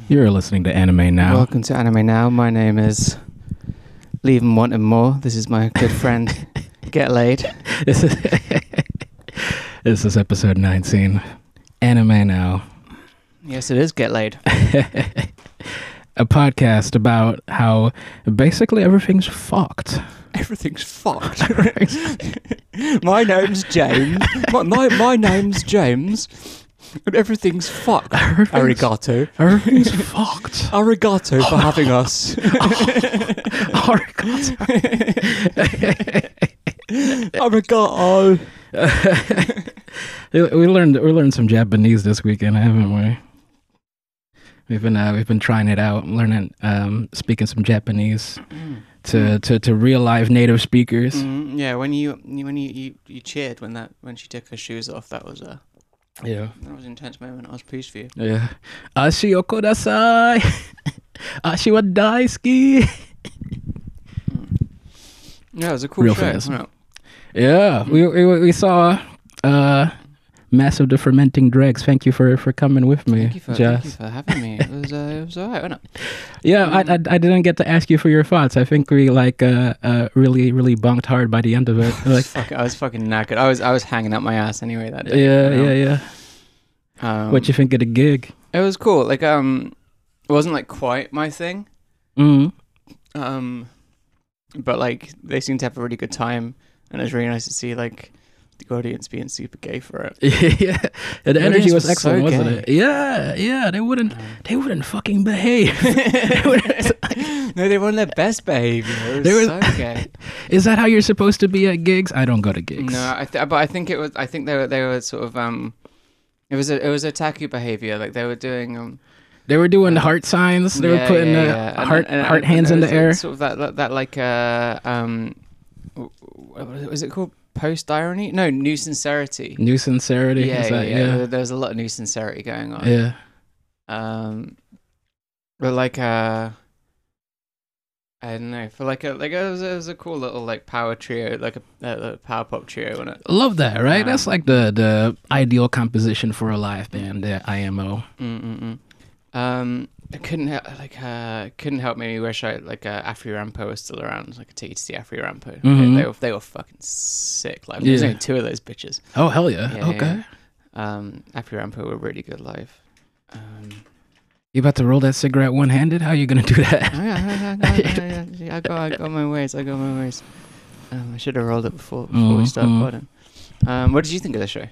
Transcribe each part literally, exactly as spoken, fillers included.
You're listening to Anime Now. Welcome to Anime Now. My name is Leave 'em Wanting More. This is my good friend Get Laid. This is, this is episode nineteen. Anime Now. Yes, it is Get Laid. A podcast about how basically everything's fucked. Everything's fucked. My name's James. My, my, my name's James. And everything's fucked. Everything's, Arigato. Everything's fucked. Arigato for having us. Arigato. Arigato. we learned we learned some Japanese this weekend, haven't we? We've been uh, we've been trying it out, learning um, speaking some Japanese Mm. to, Mm. to, to real live native speakers. Mm, yeah, when you when you, you, you cheered when that when she took her shoes off, that was a Yeah. that was an intense moment. I was pleased for you. Yeah. Ashi o kodasai. Ashi wa daisuki. Yeah, it was a cool Real show. fast. wasn't it? Yeah, we, we we saw uh, Massive the Fermenting Dregs. Thank you for, for coming with me, Thank you for Jess. thank you for having me. It was uh, it was alright, wasn't it? Yeah, I, I I didn't get to ask you for your thoughts. I think we like uh, uh really really bunked hard by the end of it. I was, Like, fucking, I was fucking knackered. I was I was hanging out my ass anyway that day. yeah, you know? yeah, yeah. Um, What you think of the gig? It was cool. Like um, it wasn't like quite my thing. Mm. Um, but like they seemed to have a really good time, and it was really nice to see like the audience being super gay for it. Yeah, and the energy audience was was excellent, so wasn't gay. it? Yeah, yeah. They wouldn't they wouldn't fucking behave. They wouldn't- No, they were on their best behavior. It was They were- so gay. Is that how you're supposed to be at gigs? I don't go to gigs. No, I th- but I think it was. I think they were. They were sort of. Um, it was a. It was otaku behavior. Like they were doing. Um, They were doing Uh, heart signs. They yeah, were putting yeah, uh, yeah. And- heart and- and- heart and hands it in the was air. Sort of that. That, that like. Uh, um, w- w- was it called post irony? No, new sincerity. New sincerity. Yeah, Is yeah, that- yeah. yeah. There, there was a lot of new sincerity going on. Yeah. Um, but like uh, I don't know. For like a like it was, it was a cool little like power trio, like a, a power pop trio, wasn't it? Love that, right? Um, That's like the the ideal composition for a live band, the I M O. Mm-mm-mm. Um, I couldn't help like uh couldn't help me wish I like uh, Afri Rampo was still around. Like a take you to see Afri Rampo. Mhm. They, they were they were fucking sick. Like there's Yeah. only two of those bitches. Oh hell yeah! Yeah, okay, yeah. Um, Afri Rampo were really good live. Um, you about to roll that cigarette one handed? How you gonna do that? I, I, I, I, I got I got my ways. I got my ways. Um, I should have rolled it before before we started Mhm. recording. Um, what did you think of the show?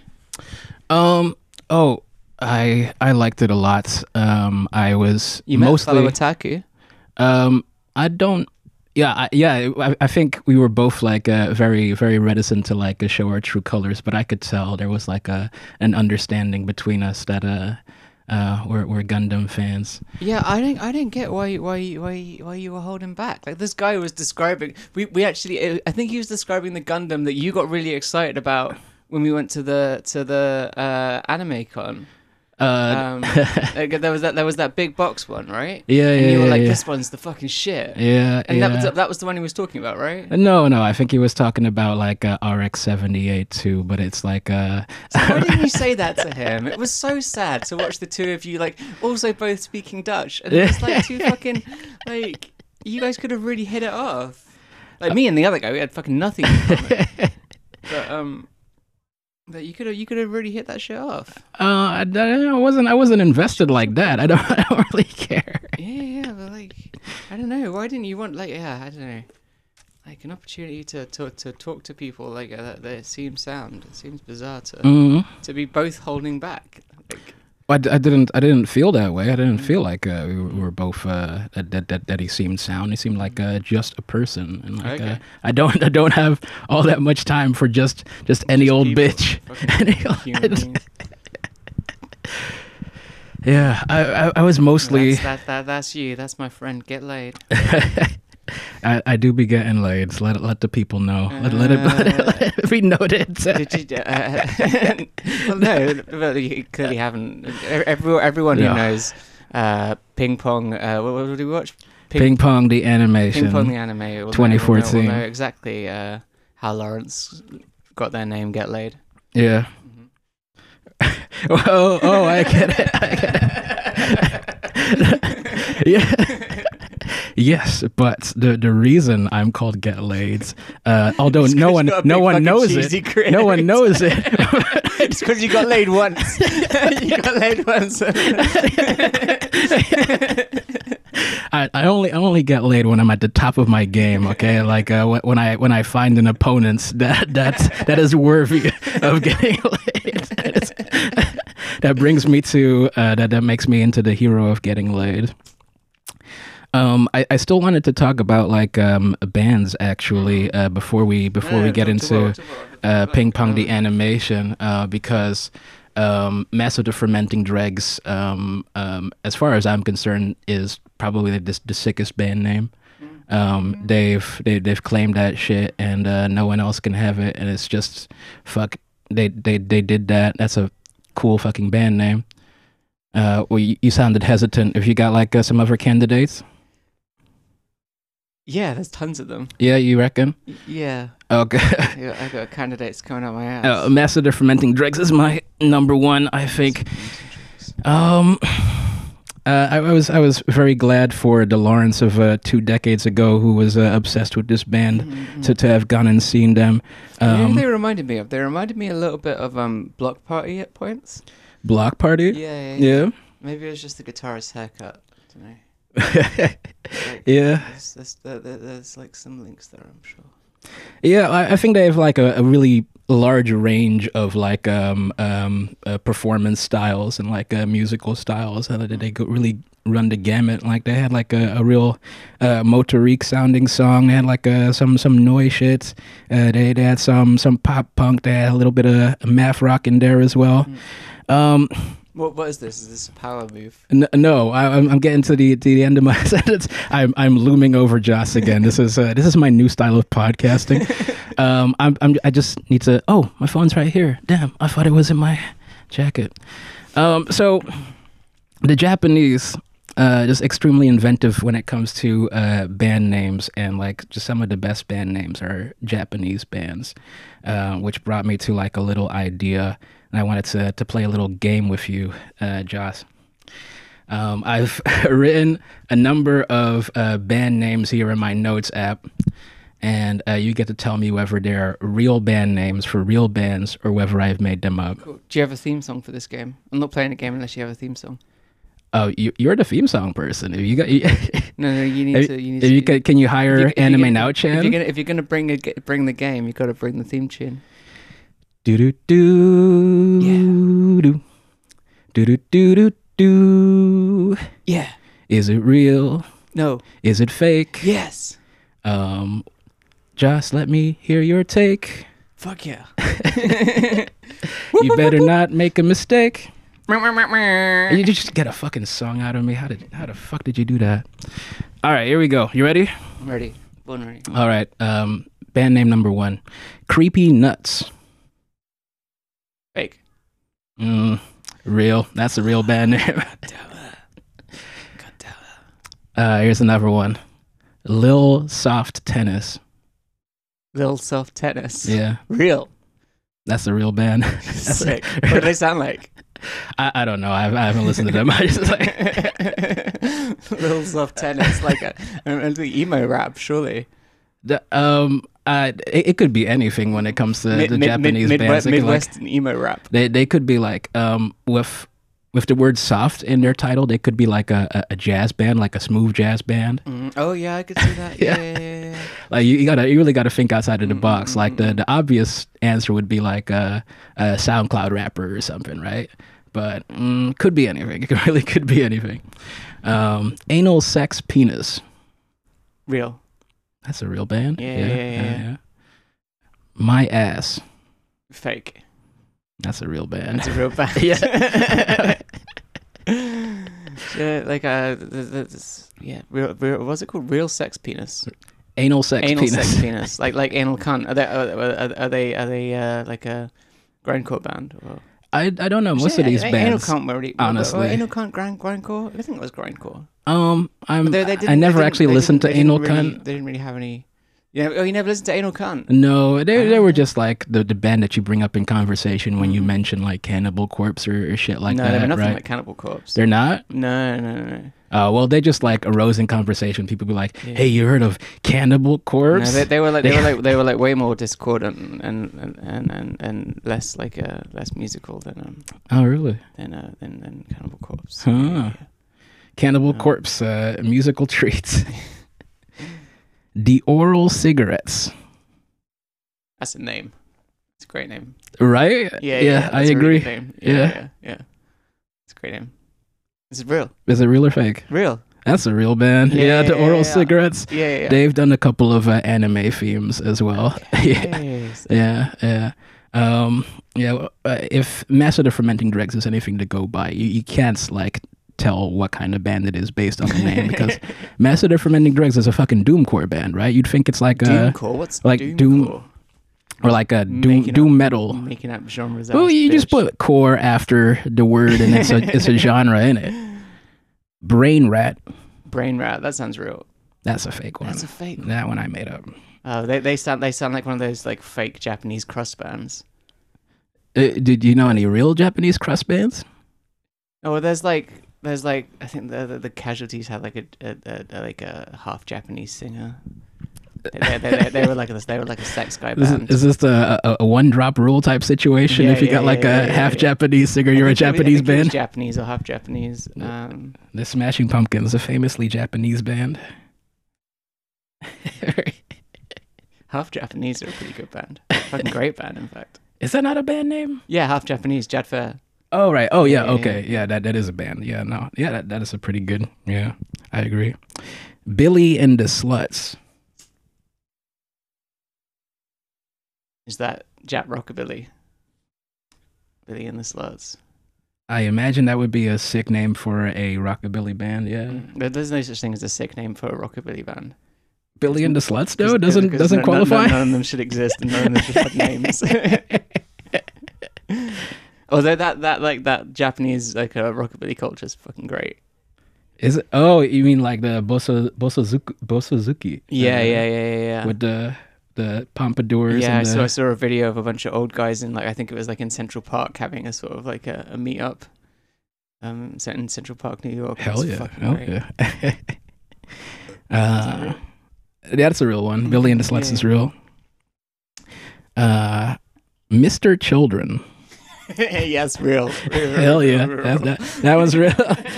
Um. Oh, I I liked it a lot. Um. I was You met mostly. fellow otaku. Um. I don't. Yeah. I, yeah. I, I think we were both like uh, very very reticent to like uh, show our true colors, but I could tell there was like a an understanding between us that uh uh we're we're Gundam fans. Yeah, I didn't. I didn't get why why why why you were holding back. Like this guy was describing. We we actually. I think he was describing the Gundam that you got really excited about when we went to the to the uh, anime con. Uh. Um, like, there was that there was that big box one, right? yeah. And Yeah. you were yeah, like, yeah. this one's the fucking shit. Yeah. And yeah. that was that was the one he was talking about, right? No, no, I think he was talking about like uh, R X seventy-eight too, but it's like uh So why didn't you say that to him? It was so sad to watch the two of you like also both speaking Dutch, and it's like two fucking like you guys could have really hit it off. Like me and the other guy, we had fucking nothing in common. But um, but you could have you could have really hit that shit off. uh I, I wasn't I wasn't invested like that. I don't I don't really care. Yeah, yeah, but like I don't know, why didn't you want like yeah I don't know. Like an opportunity to, to, to talk to people like uh, that, that seems sound. It seems bizarre to Mm. to be both holding back. Like, I, d- I didn't I didn't feel that way. I didn't feel like uh, we, were, we were both uh, that, that that that he seemed sound. He seemed like uh, just a person, and like Okay. uh, I don't I don't have all that much time for just just any Just old people, bitch. fucking Any old- human beings. Yeah, I, I I was mostly That's, that, that, that's you. That's my friend. Get laid. I, I do be getting laid. So let it, let the people know. Let, let, it, let, it, let it be noted. Did you? Uh, well, no, but you clearly haven't. Every, everyone who Yeah. knows uh, Ping Pong. Uh, what, what did we watch? Ping Pong the animation. Ping Pong the anime. will know- will twenty know- fourteen. will know exactly uh, how Lawrence got their name. Get laid. Yeah. Mm-hmm. oh, oh, I get it. I get it. Yeah. Yes, but the the reason I'm called Get Laid, uh, although no one no one knows it, no one knows it. It's because you got laid once. You got laid once. I, I only I only get laid when I'm at the top of my game. Okay, like uh, wh- when I when I find an opponent that that's that is worthy of getting laid. That, is, that brings me to uh, that that makes me into the hero of getting laid. Um, I, I still wanted to talk about like um, bands actually uh, before we before Yeah, we get talk into about- talk about- uh, Ping Pong the animation uh, because um, Mass of the Fermenting Dregs, um, um, as far as I'm concerned, is probably the, the sickest band name. Um, they've they, they've claimed that shit, and uh, no one else can have it, and it's just fuck. They they they did that. That's a cool fucking band name. Uh, well, you, you sounded hesitant. If you got like uh, some other candidates. Yeah, there's tons of them. Yeah, you reckon? Y- Yeah. Okay. I got, I got candidates coming out my ass. uh, Mass of the Fermenting Dregs is my number one, I think. Um, uh, I, I was I was very glad for the Lawrence of uh, two decades ago, who was uh, obsessed with this band, Mhm, to, to have gone and seen them. You know Um, who they reminded me of? They reminded me a little bit of um Block Party at points. Block Party. Yeah, yeah, yeah. Yeah. Maybe it was just the guitarist's haircut. I don't know. Like, Yeah. There's, there's, there, there- there's like some links there, I'm sure. Yeah, I, I think they have like a, a really large range of like um um uh, performance styles and like uh, musical styles. Uh, they they go really run the gamut. Like they had like a, a real uh, Motorique sounding song. They had like uh, some some noise shit. Uh, they they had some some pop punk. They had a little bit of math rock in there as well. Um, What what is this? Is this a power move? N- no, I, I'm, I'm getting to the to the end of my sentence. I'm I'm looming over Joss again. This is uh, this is my new style of podcasting. um, I'm, I'm I just need to. Oh, my phone's right here. Damn, I thought it was in my jacket. Um, so the Japanese, uh, just extremely inventive when it comes to uh, band names, and like just some of the best band names are Japanese bands, uh, which brought me to like a little idea. And I wanted to to play a little game with you, uh, Joss. Um, I've written a number of uh, band names here in my notes app, and uh, you get to tell me whether they're real band names for real bands or whether I've made them up. Cool. Do you have a theme song for this game? I'm not playing a game unless you have a theme song. Oh, you, you're the theme song person. If you got, you, No, no, you need if, to. You need if to. you can, can you hire if you- if you're Anime gonna- Now If you're Chan? gonna if you're gonna bring a ga- bring the game, you got to bring the theme tune. Do do do do do do do do do. Yeah. Is it real? No. Is it fake? Yes. Um, Joss, let me hear your take. Fuck yeah. You better not make a mistake. yeah. You just get a fucking song out of me. How did how the fuck did you do that? All right, here we go. You ready? I'm ready. Born ready. All right. Um, band name number one, Creepy Nuts. Fake. Mm, real. That's a real band name. God damn it. Uh, here's another one, Lil Soft Tennis. Lil Soft Tennis. Yeah, Real. that's a real band. That's Sick. What do they sound like? I, I don't know. I, I haven't listened to them. I just like Lil Soft Tennis, like a, a, a emo rap, surely. the, um. Uh, it, it could be anything when it comes to Mid- the mid- Japanese mid- bands. They could, like, Midwestern emo rap. They they could be like um with with the word soft in their title. They could be like a, a, a jazz band, like a smooth jazz band. Mm, oh yeah, I could see that. Yeah, yeah, yeah. yeah. Like you, you gotta you really gotta think outside of the Mm, box. mm, Like mm, the mm. the obvious answer would be like a, a SoundCloud rapper or something, right? But mm, could be anything. It really could be anything. Um, Anal Sex Penis. Real. That's a real band. Yeah, yeah, yeah, yeah. My Ass. Fake. That's a real band. It's a real band. Yeah. yeah, like uh, the, the, this, yeah, real, real, what's it called? Real sex penis. Anal Sex Anal Penis. sex penis, like like anal cunt. Are they are, are, are they are they uh, like a grindcore band? Or? I I don't know most Yeah, of these anal bands. cunt, already, honestly. anal cunt, grind, grindcore. I think it was grindcore. Um, I'm But they- they I didn't- never they didn't- actually they listened to didn't- they Anal didn't really- Cunt. They didn't really have any. Yeah. Oh, you never listened to Anal Cunt? No, they they Ah. were just like the, the band that you bring up in conversation when you mention like Cannibal Corpse or, or shit like no, that, they were nothing right? like Cannibal Corpse. They're not? No, no, no, no. Oh, well, they just like arose in conversation. People be like, Yeah. "Hey, you heard of Cannibal Corpse?" No, they, they were like they were like they were like way more discordant and and and, and, and less like uh, less musical than um Oh, really? than uh, than, than Cannibal Corpse. Huh. Yeah, yeah. Cannibal Oh. Corpse, uh, musical treats. The Oral Cigarettes, That's a name. It's a great name. right? Yeah, yeah, yeah, I that's a really agree. good name. Yeah, Yeah. yeah, yeah. It's a great name. This is real. Is it real or fake? Real. That's a real band. Yeah, Yeah, the yeah, Oral yeah. Cigarettes. Yeah, yeah. yeah. They've done a couple of uh, anime themes as well. yeah, Yes. yeah, yeah. Um, yeah. Uh, if Master the Fermenting Dregs is anything to go by, you, you can't like tell what kind of band it is based on the name because Master the Fermenting Dregs is a fucking doomcore band, right? You'd think it's like a Doomcore. What's like Doom- Doomcore? or like a doom Making doom metal. Making up genres. Well, ass you just bitch. put core after the word, and it's a it's a genre in it. Brain Rat. Brain Rat. That sounds real. That's a fake one. That's a fake. That one I made up. Oh, they they sound they sound like one of those like fake Japanese crust bands. Uh, did you know any real Japanese crust bands? Oh, well, there's like there's like I think the the, the Casualties had like a, a, a, a like a half Japanese singer. They, they, they, they were like this. They were like a sex guy Is, band. is this a, a, a one drop rule type situation? Yeah, if you yeah, got like yeah, a yeah, half yeah. Japanese singer, you're I a think it was- I Japanese think it was band. Japanese or half Japanese. Um, The Smashing Pumpkins, a famously Japanese band. half Japanese are a pretty good band. Fucking great band, in fact. Is that not a band name? Yeah, half Japanese. Jad Fair. Oh right. Oh yeah. Yeah, yeah, Okay. Yeah. That that is a band. Yeah. No. Yeah. That that is a pretty good. Yeah. I agree. Billy and the Sluts. Is that Jap Rockabilly? Billy and the Sluts. I imagine that would be a sick name for a rockabilly band. Yeah. But there's no such thing as a sick name for a rockabilly band. Billy and the Sluts though 'Cause- doesn't 'cause doesn't no- no- qualify. No, none of them should exist, and none of them should have names. Although that that like that Japanese like uh, rockabilly culture is fucking great. Is it? Oh, you mean like the Bossa Bossazuki? Bossazuki Yeah, uh, yeah, yeah, yeah, yeah. With the the pompadours. Yeah, I and saw, I the, saw a video of a bunch of old guys in like I think it was like in Central Park having a sort of like a, a meet up. Um, so in Central Park, New York. It hell was yeah, fucking hell great. yeah. uh, that's a real one. Billy and the Sluts Yeah. is real. Uh, Mister Children. Yes, real. real Hell real, yeah, real, that, real. that, that was real.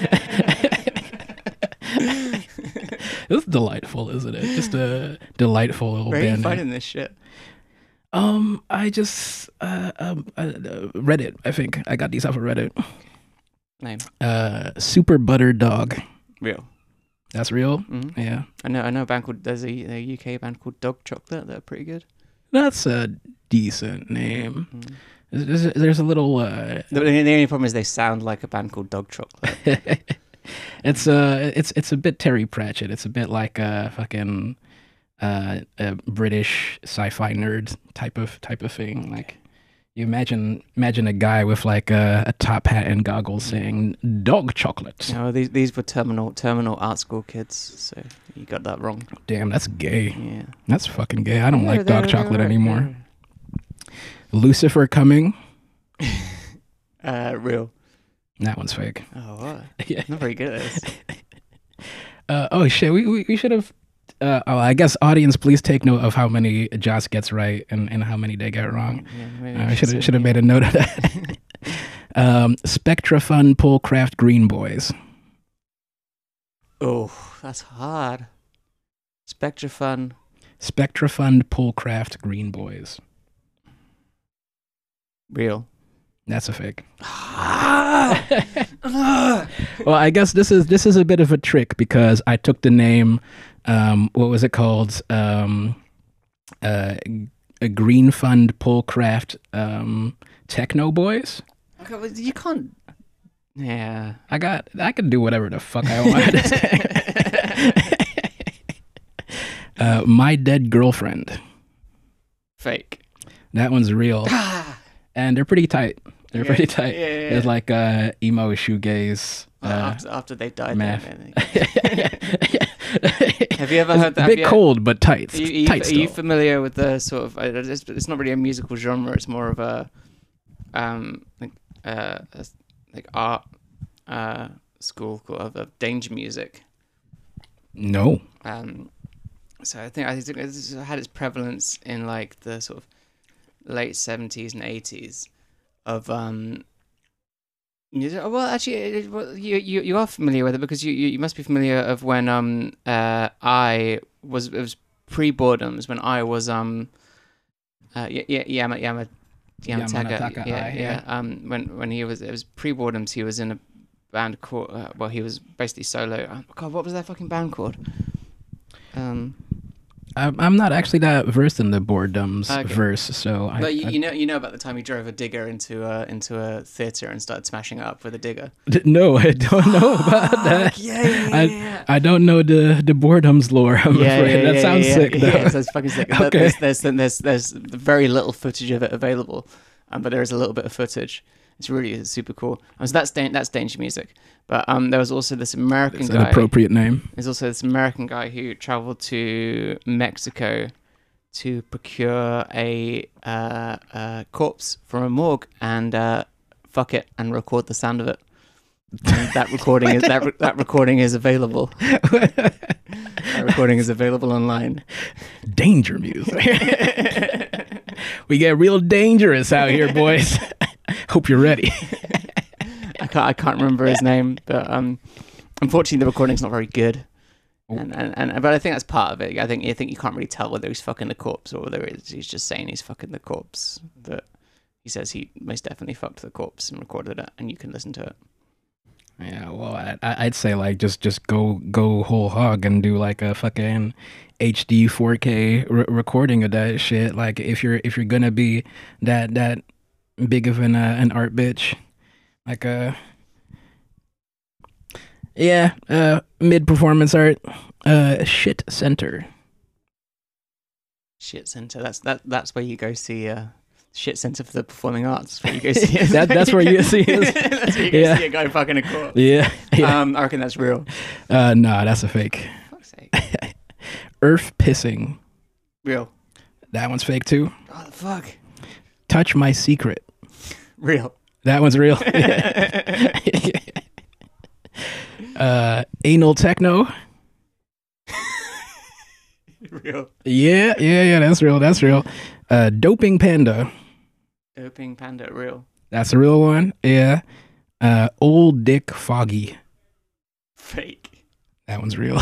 It's delightful, isn't it? Just a delightful little Where are you band. name. finding this shit? Um, I just uh, um, uh, Reddit. I think I got these off of Reddit. Name. Uh, Super Butter Dog. Real. That's real. hmm Yeah, I know. I know a band called. There's a, a U K band called Dog Chocolate. They're pretty good. that's a decent name. Mm. There's, there's a little. Uh, The, the only problem is they sound like a band called Dog Chocolate. it's uh it's it's a bit Terry Pratchett. It's a bit like a fucking uh, a British sci-fi nerd type of type of thing. Like you imagine imagine a guy with like a, a top hat and goggles saying "dog chocolate." No, these these were terminal terminal art school kids, so you got that wrong. Damn, that's gay. Yeah. That's fucking gay. I don't Yeah, like they're- dog they're chocolate right, anymore. they're- Lucifer Coming. Uh, real. That one's fake. Oh, what? Yeah. Not very good at this. Uh, oh shit, we we, we should have. Uh, oh, I guess audience, please take note of how many Joss gets right and, and how many they get wrong. Yeah, maybe Uh, I we should say- have should have made a note of that. um, Spectra Fun Pullcraft Green Boys. Oh, that's hard. Spectra Fun. Spectra Fun Pullcraft Green Boys. Real. That's a fake. Well, I guess this is this is a bit of a trick because I took the name. Um, what was it called? Um, uh, a Green Fund Pullcraft um, Techno Boys. Okay, well, you can't. Yeah. I got. I can do whatever the fuck I want. uh, My Dead Girlfriend. Fake. That one's real, and they're pretty tight. They're Yeah. pretty tight. Yeah, yeah, It's yeah. like uh, emo shoegaze. Uh, Uh, after, after they died. math. Then, have you ever heard that? A have bit you- cold, but tight. Are you, are you- tight are you still. familiar with the sort of? uh, It's, it's not really a musical genre. It's more of a, um, like, uh, a- like art, uh, school called of, of danger music. No. Um, so I think I think this had its prevalence in like the sort of late seventies and eighties of um. music- Well, actually, it, well, you, you you are familiar with it because you, you, you must be familiar of when um uh I was it was pre boredoms when I was um uh yeah yeah Yama Yama Yamataka Yamanataka yeah, Ai, yeah yeah. um when when he was it was pre boredoms he was in a band called uh, well he was basically solo. Oh, God, what was that fucking band called? Um. I'm, I'm not actually that versed in the boredoms Okay. verse, so I, But you, I you know, you know about the time he drove a digger into a into a theater and started smashing it up with a digger. d- no, I don't know about that. Yeah, yeah, yeah, I, yeah. I don't know the the boredoms lore. I'm yeah, afraid yeah, that yeah, sounds yeah, sick yeah, though. Yeah, that's fucking sick. Okay. There's, there's there's there's very little footage of it available, um, but there is a little bit of footage. It's really super cool. Um, so that's dan- that's danger music. But um, there was also this American It's an guy. appropriate name. There's also this American guy who traveled to Mexico to procure a uh, uh, corpse from a morgue and uh, fuck it and record the sound of it. And that recording is that re- that recording is available. That recording is available online. Danger music. We get real dangerous out here, boys. Hope you're ready. I can't I can't remember his name, but um, unfortunately the recording's not very good. And, and and but I think that's part of it. I think I think you can't really tell whether he's fucking the corpse or whether it's, he's just saying he's fucking the corpse. But he says he most definitely fucked the corpse and recorded it, and you can listen to it. Yeah, well, I, I- I'd say like just just go go whole hog and do like a fucking H D four K re- recording of that shit. Like if you're if you're gonna be that that big of an uh, an art bitch, like uh yeah, uh mid performance art, uh shit center. Shit Center. That's that. That's where you go see. Uh, Shit Center for the Performing Arts. Where you go see. That- that's where you see his- That's where you go yeah. see a guy fucking a corpse. Yeah, yeah. Um, I reckon that's real. Uh, nah, that's a fake. Fuck's sake. Earth pissing. Real. That one's fake too. Oh the fuck. Touch my secret. Real. That one's real. uh, anal techno. Real. Yeah, yeah, yeah. That's real. That's real. Uh, doping panda. Doping Panda. Real. That's a real one. Yeah. Uh, old dick foggy. Fake. That one's real.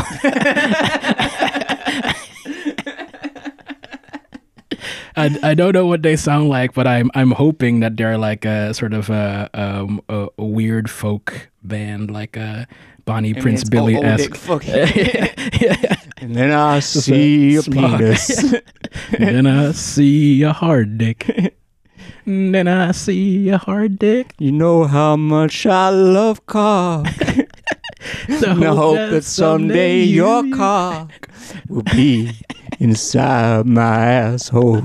I, I don't know what they sound like, but I'm I'm hoping that they're like a sort of a um a, a weird folk band, like a Bonnie I mean, Prince it's Billy old- old dick esque. fucking- Yeah. And then I a see a small- penis. Then I see a hard dick. Then I see a hard dick. You know how much I love cock. So And I hope that someday your you- cock will be inside my asshole.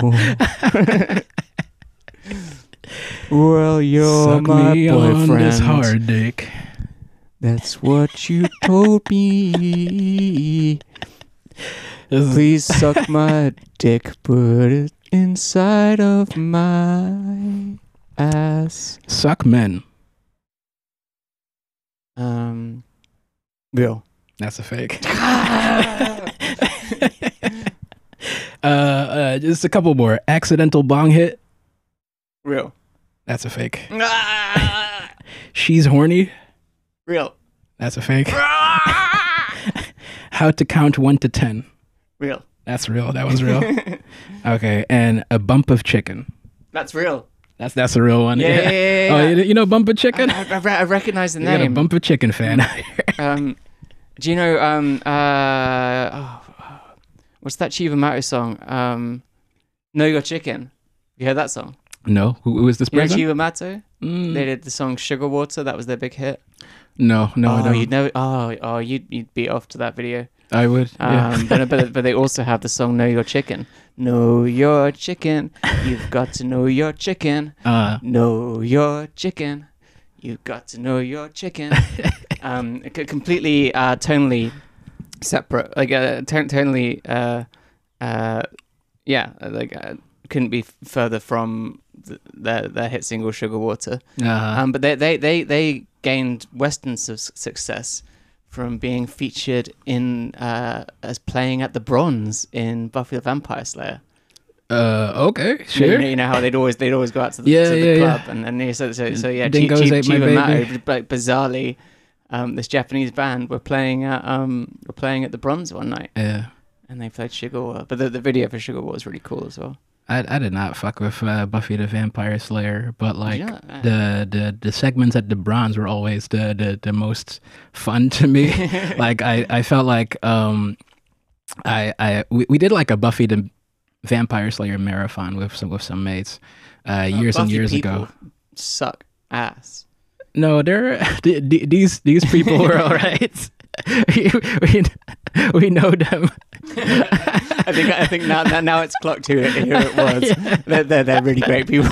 Well, you're Suck my me on this boyfriend. hard dick. That's what you told me. This is- Please suck my dick, put it inside of my ass. Suck men. Um, real. That's a fake. uh, uh, just a couple more. Accidental bong hit. Real. That's a fake. She's horny. Real. That's a fake. How to count one to ten. Real. That's real. That one's real. Okay, and a bump of chicken. That's real. That's that's a real one. Yeah, yeah, yeah, yeah, Oh, yeah. you, you know bump of chicken? I, I, I recognize the You got a name. bump of chicken fan. Um, do you know um uh oh, what's that Chiva Mato song? Um, Know Your Chicken. You heard that song? No, who, who is this You know person? Chiva Mato? Mm, They did the song Sugar Water. That was their big hit. no, no, I oh, don't. you'd know. Oh, oh, you'd you'd beat off to that video. I would. Yeah. Um, but, but but they also have the song "Know Your Chicken." Know your chicken. You've got to know your chicken. Uh, Know your chicken. You've got to know your chicken. um, c- completely uh, tonally separate. Like uh, ton- tonally. Uh, uh, yeah. Like uh, couldn't be f- further from th- their their hit single "Sugar Water." uh, Um, but they they they they gained Western su- success from being featured in uh, as playing at the Bronze in Buffy the Vampire Slayer. uh, okay, You know, sure. you know how they'd always they'd always go out to the, Yeah, to the yeah, club yeah. and and yeah, so so, so yeah, Dingoes Chi- Chi- Ate My Chiba Baby. Mato, like bizarrely, um, this Japanese band were playing at um were playing at the Bronze one night Yeah. and they played Sugar War, but the, the video for Sugar War is really cool as well. I, I did not fuck with uh, Buffy the Vampire Slayer, but like you not? the, the the segments at the Bronze were always the the, the most fun to me. Like I, I felt like um I I we, we did like a Buffy the Vampire Slayer marathon with some with some mates uh, years and Buffy years people ago. Suck ass. No, they're th- th- these these people were all right. we, we we know them. I think I think now now, now it's clocked who it, who it was. Yeah. They're, they're they're really great people.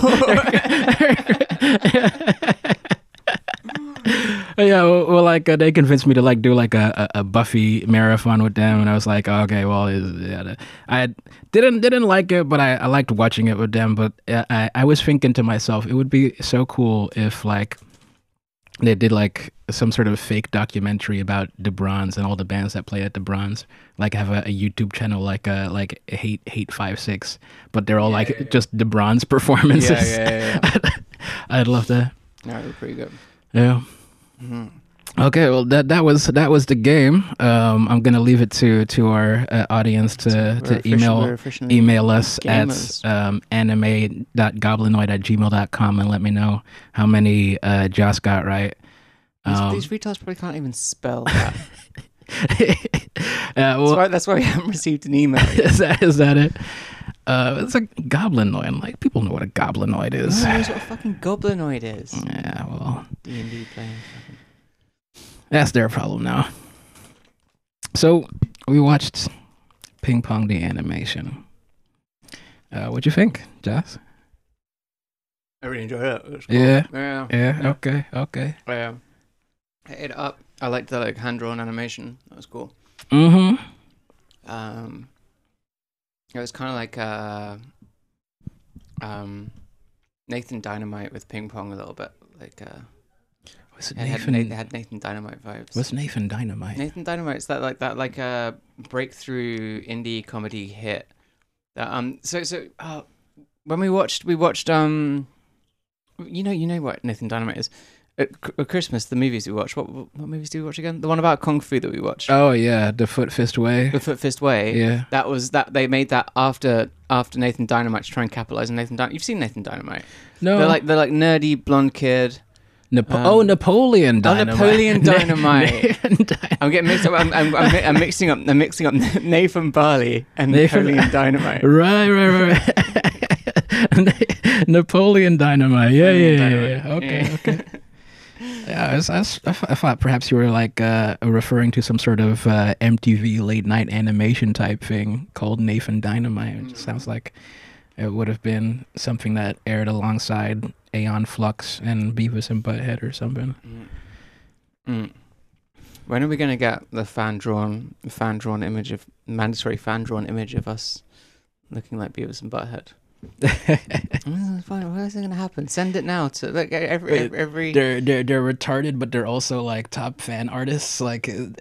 Yeah, well, well like uh, they convinced me to like do like a, a, a Buffy marathon with them, and I was like, oh, okay, well, it's, yeah, the- I didn't didn't like it, but I, I liked watching it with them. But uh, I I was thinking to myself, it would be so cool if like they did like some sort of fake documentary about the Bronze and all the bands that play at the Bronze, like have a, a YouTube channel like uh like Hate Hate Five Six, but they're all Yeah, like yeah, yeah. just the Bronze performances. Yeah, yeah, yeah, I'd love that. No, they're pretty good. Yeah. Mm-hmm. Okay, well that that was that was the game. Um, I'm gonna leave it to to our uh, audience to We're to official- email we're officially email us gamers. at um, anime dot goblinoid at gmail dot com and let me know how many uh, Joss got right. These, Um, these retards probably can't even spell that. uh, that's, well, why, that's why we haven't received an email. is that is that it? Uh, it's a goblinoid. Like people know what a goblinoid Who is. knows what a fucking goblinoid is? Yeah, well, D and D playing. Fucking... that's their problem now. So we watched Ping Pong the animation. Uh, what'd you think, Joss? I really enjoyed it. It was cool. Yeah. Yeah. Yeah. Okay. Okay. Yeah. I ate it up. I liked the like hand drawn animation. That was cool. Mm-hmm. Um, it was kind of like uh, um, Nathan Dynamite with ping pong a little bit. Like uh, Was it it had, Nathan? Nathan, had Nathan Dynamite vibes. What's Nathan Dynamite? Nathan Dynamite's that like that like a breakthrough indie comedy hit. That um so so uh, when we watched we watched um you know you know what Nathan Dynamite is. At, C- at Christmas, the movies we watched. What what movies do we watch again? The one about kung fu that we watched. Oh yeah, the Foot Fist Way. The Foot Fist Way. Yeah. That was that they made that after after Nathan Dynamite to try and capitalize on Nathan Dynamite. You've seen Nathan Dynamite. No. They're like they're like nerdy blonde kid. Napo- um, oh, Napoleon Dynamite. Napoleon Na- Dynamite. Nathan Dy- I'm getting mixed up. I'm, I'm, I'm, mi- I'm mixing up. I'm mixing up Nathan Barley and Nathan- Napoleon Dynamite. right, right, right. Napoleon Dynamite. Yeah, yeah, yeah, yeah. Dynamite. Okay, Yeah. okay. Yeah, I, was, I, was, I, thought, I thought perhaps you were like uh, referring to some sort of uh, M T V late night animation type thing called Nathan Dynamite. It just sounds like it would have been something that aired alongside Aeon Flux and Beavis and Butthead or something. Mm. Mm. When are we gonna get the fan drawn, fan drawn image of mandatory fan drawn image of us looking like Beavis and Butthead? Mm, fine. What is going to happen? Send it now to like every Wait, every. every... They're they're they're retarded, but they're also like top fan artists. Like, uh,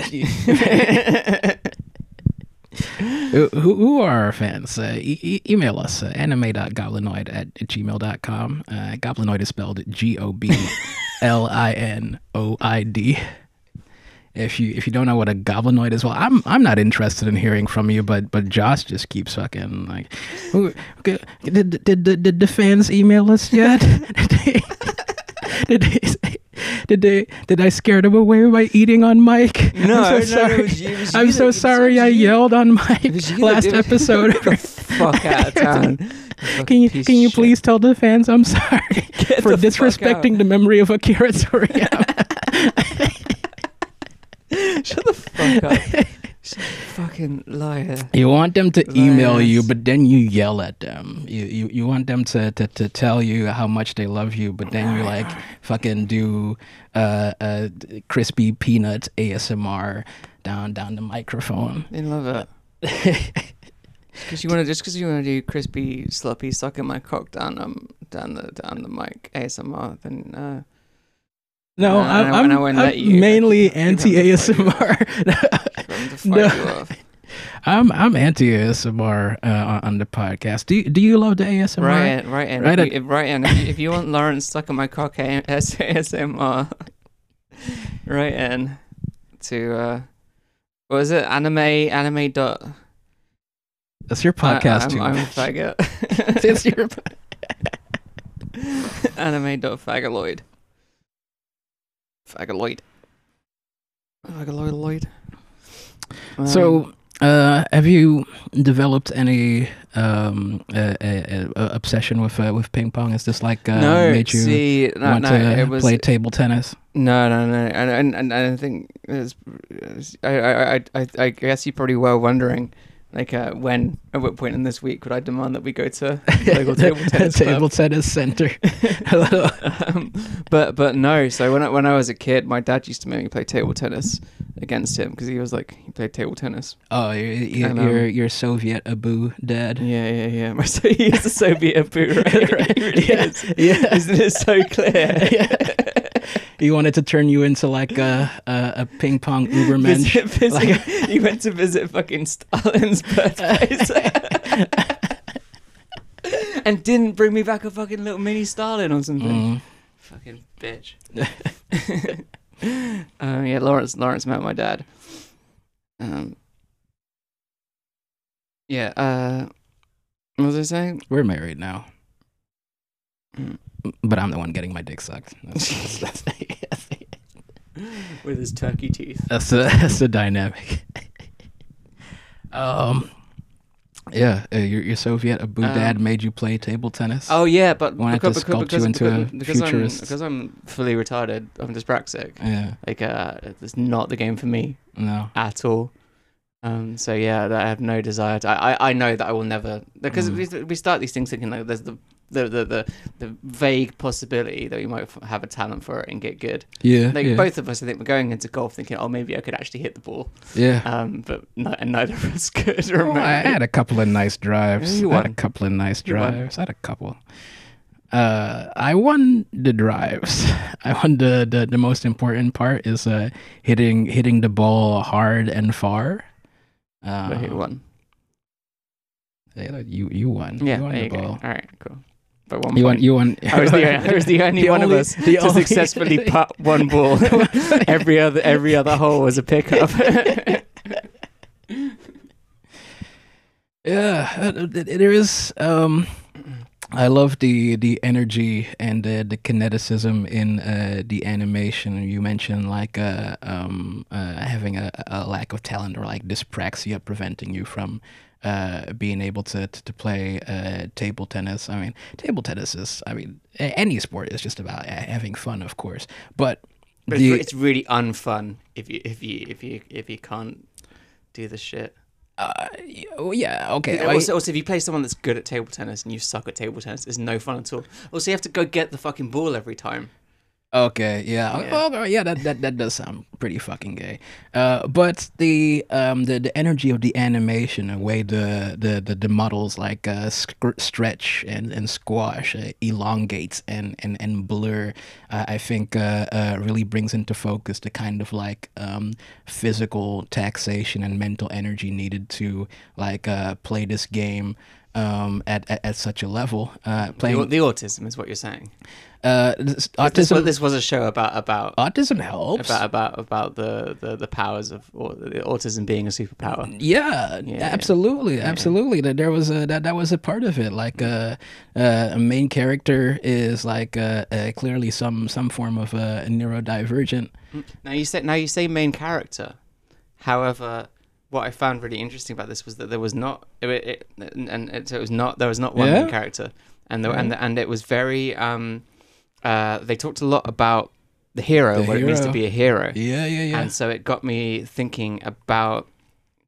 who, who who are our fans? Uh, e- e- email us uh, anime dot goblinoid at gmail dot com. Uh, goblinoid is spelled G O B L I N O I D. If you if you don't know what a goblinoid is, well, I'm I'm not interested in hearing from you, but but Josh just keeps fucking like, "Ooh, okay, did did did, did the fans email us yet? did they did they, say, did they did I scare them away by eating on mic? No, I'm so no, no, sorry. it was you- it was I'm you so that- it was sorry I you. yelled on mic It was you that last did it. episode. Get the fuck out of town. Can you Piece can of you shit. please tell the fans I'm sorry Get for the fuck disrespecting out. the memory of Akira Toriyama? Shut the fuck up. Shut the fucking liar. You want them to email Liars. you, but then you yell at them. You you, you want them to, to, to tell you how much they love you, but then you like fucking do uh, uh crispy peanuts A S M R down down the microphone. They love it. Because you want to just because you want to do crispy sloppy sucking my cock down um down the down the mic A S M R, then uh, No, Uh, I'm, and I- and I I'm, won't I'm let you. mainly anti A S M R. I'm to fight No. you off. I'm I'm anti A S M R uh, on the podcast. Do you, do you love the A S M R? Right, in, right, in, Right if at- you, if, right. In, if, you, if you want Lawrence sucking my cock A S M R, right in to uh, what was it? Anime anime dot. That's your podcast I, I'm, too. I'm a faggot. It's your Anime dot fagaloid. Fagaloid. Fagaloid. Um, So, uh, have you developed any um, uh, uh, uh, obsession with uh, with ping pong? Is this like uh, no, made you see, no, want no, to it was play table tennis? no, no, no, and and and I think it's, I, I, I, I, I guess you probably were wondering, like, uh, when at what point in this week would I demand that we go to local table tennis club? Table tennis center. um, but but no. So when I when I was a kid, my dad used to make me play table tennis against him because he was like he played table tennis. Oh, you're you're, And, um, you're, you're Soviet Abu dad. Yeah, yeah, yeah. My so he is a Soviet Abu, right? Right. He really Yeah. is. Yeah. Isn't it so clear? Yeah. He wanted to turn you into like a a, a ping pong Ubermensch. Visit, visit, Like- he went to visit fucking Stalin's birthplace. And didn't bring me back a fucking little mini Stalin or something. Mm. Fucking bitch. um, yeah, Lawrence Lawrence met my dad. Um, yeah, uh, what was I saying? We're married now, Mm. but I'm the one getting my dick sucked. That's, that's, that's, With his turkey teeth. that's the that's the dynamic. um, yeah, uh, your your Soviet Abu dad Um, made you play table tennis. Oh yeah, but Wanted to because, sculpt because, you into because, a because I'm futurist. because I'm fully retarded, I'm dyspraxic. Yeah, Like, uh, it's not the game for me no. at all. Um, so yeah, I have no desire to. I, I, I know that I will never, because Mm. we we start these things thinking like there's the the, the, the, the vague possibility that we might f- have a talent for it and get good. Yeah, Like yeah, both of us, I think we're going into golf thinking, oh, maybe I could actually hit the ball. yeah. Um, but no, and neither of us could. Well, Remember? I had a couple of nice drives. You I had a won. couple of nice You won. drives. I had a couple. Uh, I won the drives. I won the, the, the most important part is uh hitting hitting the ball hard and far. Uh, But who won? yeah, You you won. Yeah, you won there the you go. ball. All right, cool. But one You won. point. You won. I was the I was the only The one only- of us the to only- successfully putt one ball. every other every other hole was a pickup. Yeah, uh, th- there is. Um, I love the the energy and the the kineticism in uh, the animation. You mentioned like uh, um, uh, having a, a lack of talent or like dyspraxia preventing you from uh, being able to to, to play uh, table tennis. I mean, table tennis is. I mean, a- any sport is just about uh, having fun, of course. But, But the, it's, it's really unfun if you if you if you if you can't do the shit. uh, y- oh, yeah, okay. Yeah, I- also, also, if you play someone that's good at table tennis and you suck at table tennis, it's no fun at all. Also, you have to go get the fucking ball every time. Okay, yeah, Yeah. well, yeah, that, that that does sound pretty fucking gay. Uh, but the um the, the energy of the animation, the way the the the, the models like uh, sc- stretch and and squash, uh, elongate and and and blur, uh, I think uh, uh, really brings into focus the kind of like um physical taxation and mental energy needed to like uh play this game um at at, at such a level. Uh, The, playing the autism is what you're saying. uh this, This, autism. was, this was a show about about Autism helps. about about about the, the, the powers of or the autism being a superpower. Yeah, Yeah, absolutely, yeah. absolutely. That there was a that that was a part of it. Like uh, uh, a main character is like uh, uh, clearly some some form of uh, neurodivergent. Now you say now you say main character. However, what I found really interesting about this was that there was not it, it, and it, so it was not there was not one Yeah? main character, and there, Yeah. and and it was very um, uh, they talked a lot about the hero, The what it means to hero. be a hero, Yeah, yeah, yeah. and so it got me thinking about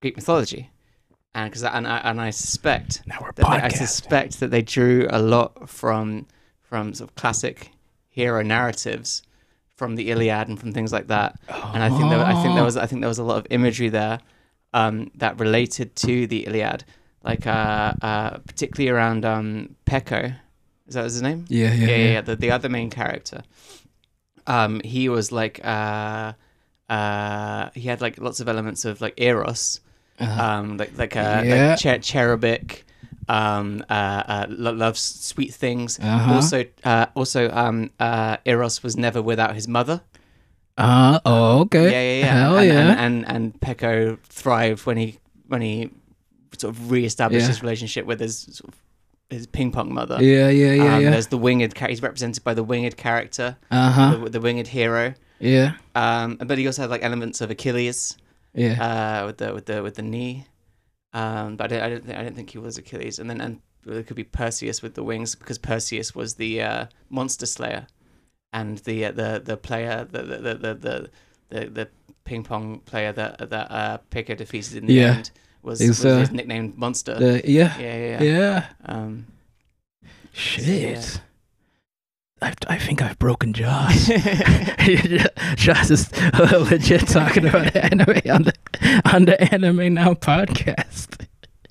Greek mythology, and because and I and I suspect Now we're that they, I podcasting. suspect that they drew a lot from from sort of classic hero narratives, from the Iliad and from things like that. And I think there, I think there was I think there was a lot of imagery there um, that related to the Iliad, like uh, uh, particularly around um, Peko. Is that his name? Yeah, yeah, yeah, yeah. yeah, yeah. The, the other main character. Um, he was like uh, uh, he had like lots of elements of like Eros, Uh-huh. um, like like uh, Yeah. like cher- cherubic, um, uh, uh, lo- loves sweet things. Uh-huh. Also, uh, also, um, uh, Eros was never without his mother. Uh, oh, okay. Yeah, yeah, yeah. Hell and, yeah. And, and and Peko thrived when he when he sort of reestablished Yeah. his relationship with his sort of, his ping pong mother. yeah, yeah, yeah, um, yeah. There's the winged character. He's represented by the winged character, Uh-huh. the, the winged hero. Yeah, Um, but he also had like elements of Achilles, yeah. uh, with the with the with the knee. Um, but I don't, I don't think I don't think he was Achilles. And then and it could be Perseus with the wings, because Perseus was the uh, monster slayer, and the uh, the the player the the the the, the, the, the ping pong player that that uh, Peko defeated in the Yeah. end was, He's, was uh, his nicknamed Monster. The, yeah, yeah, yeah, yeah. yeah. Um, Shit. I, I think I've broken Jaws. Jaws is legit talking about anime on the on the Anime Now podcast.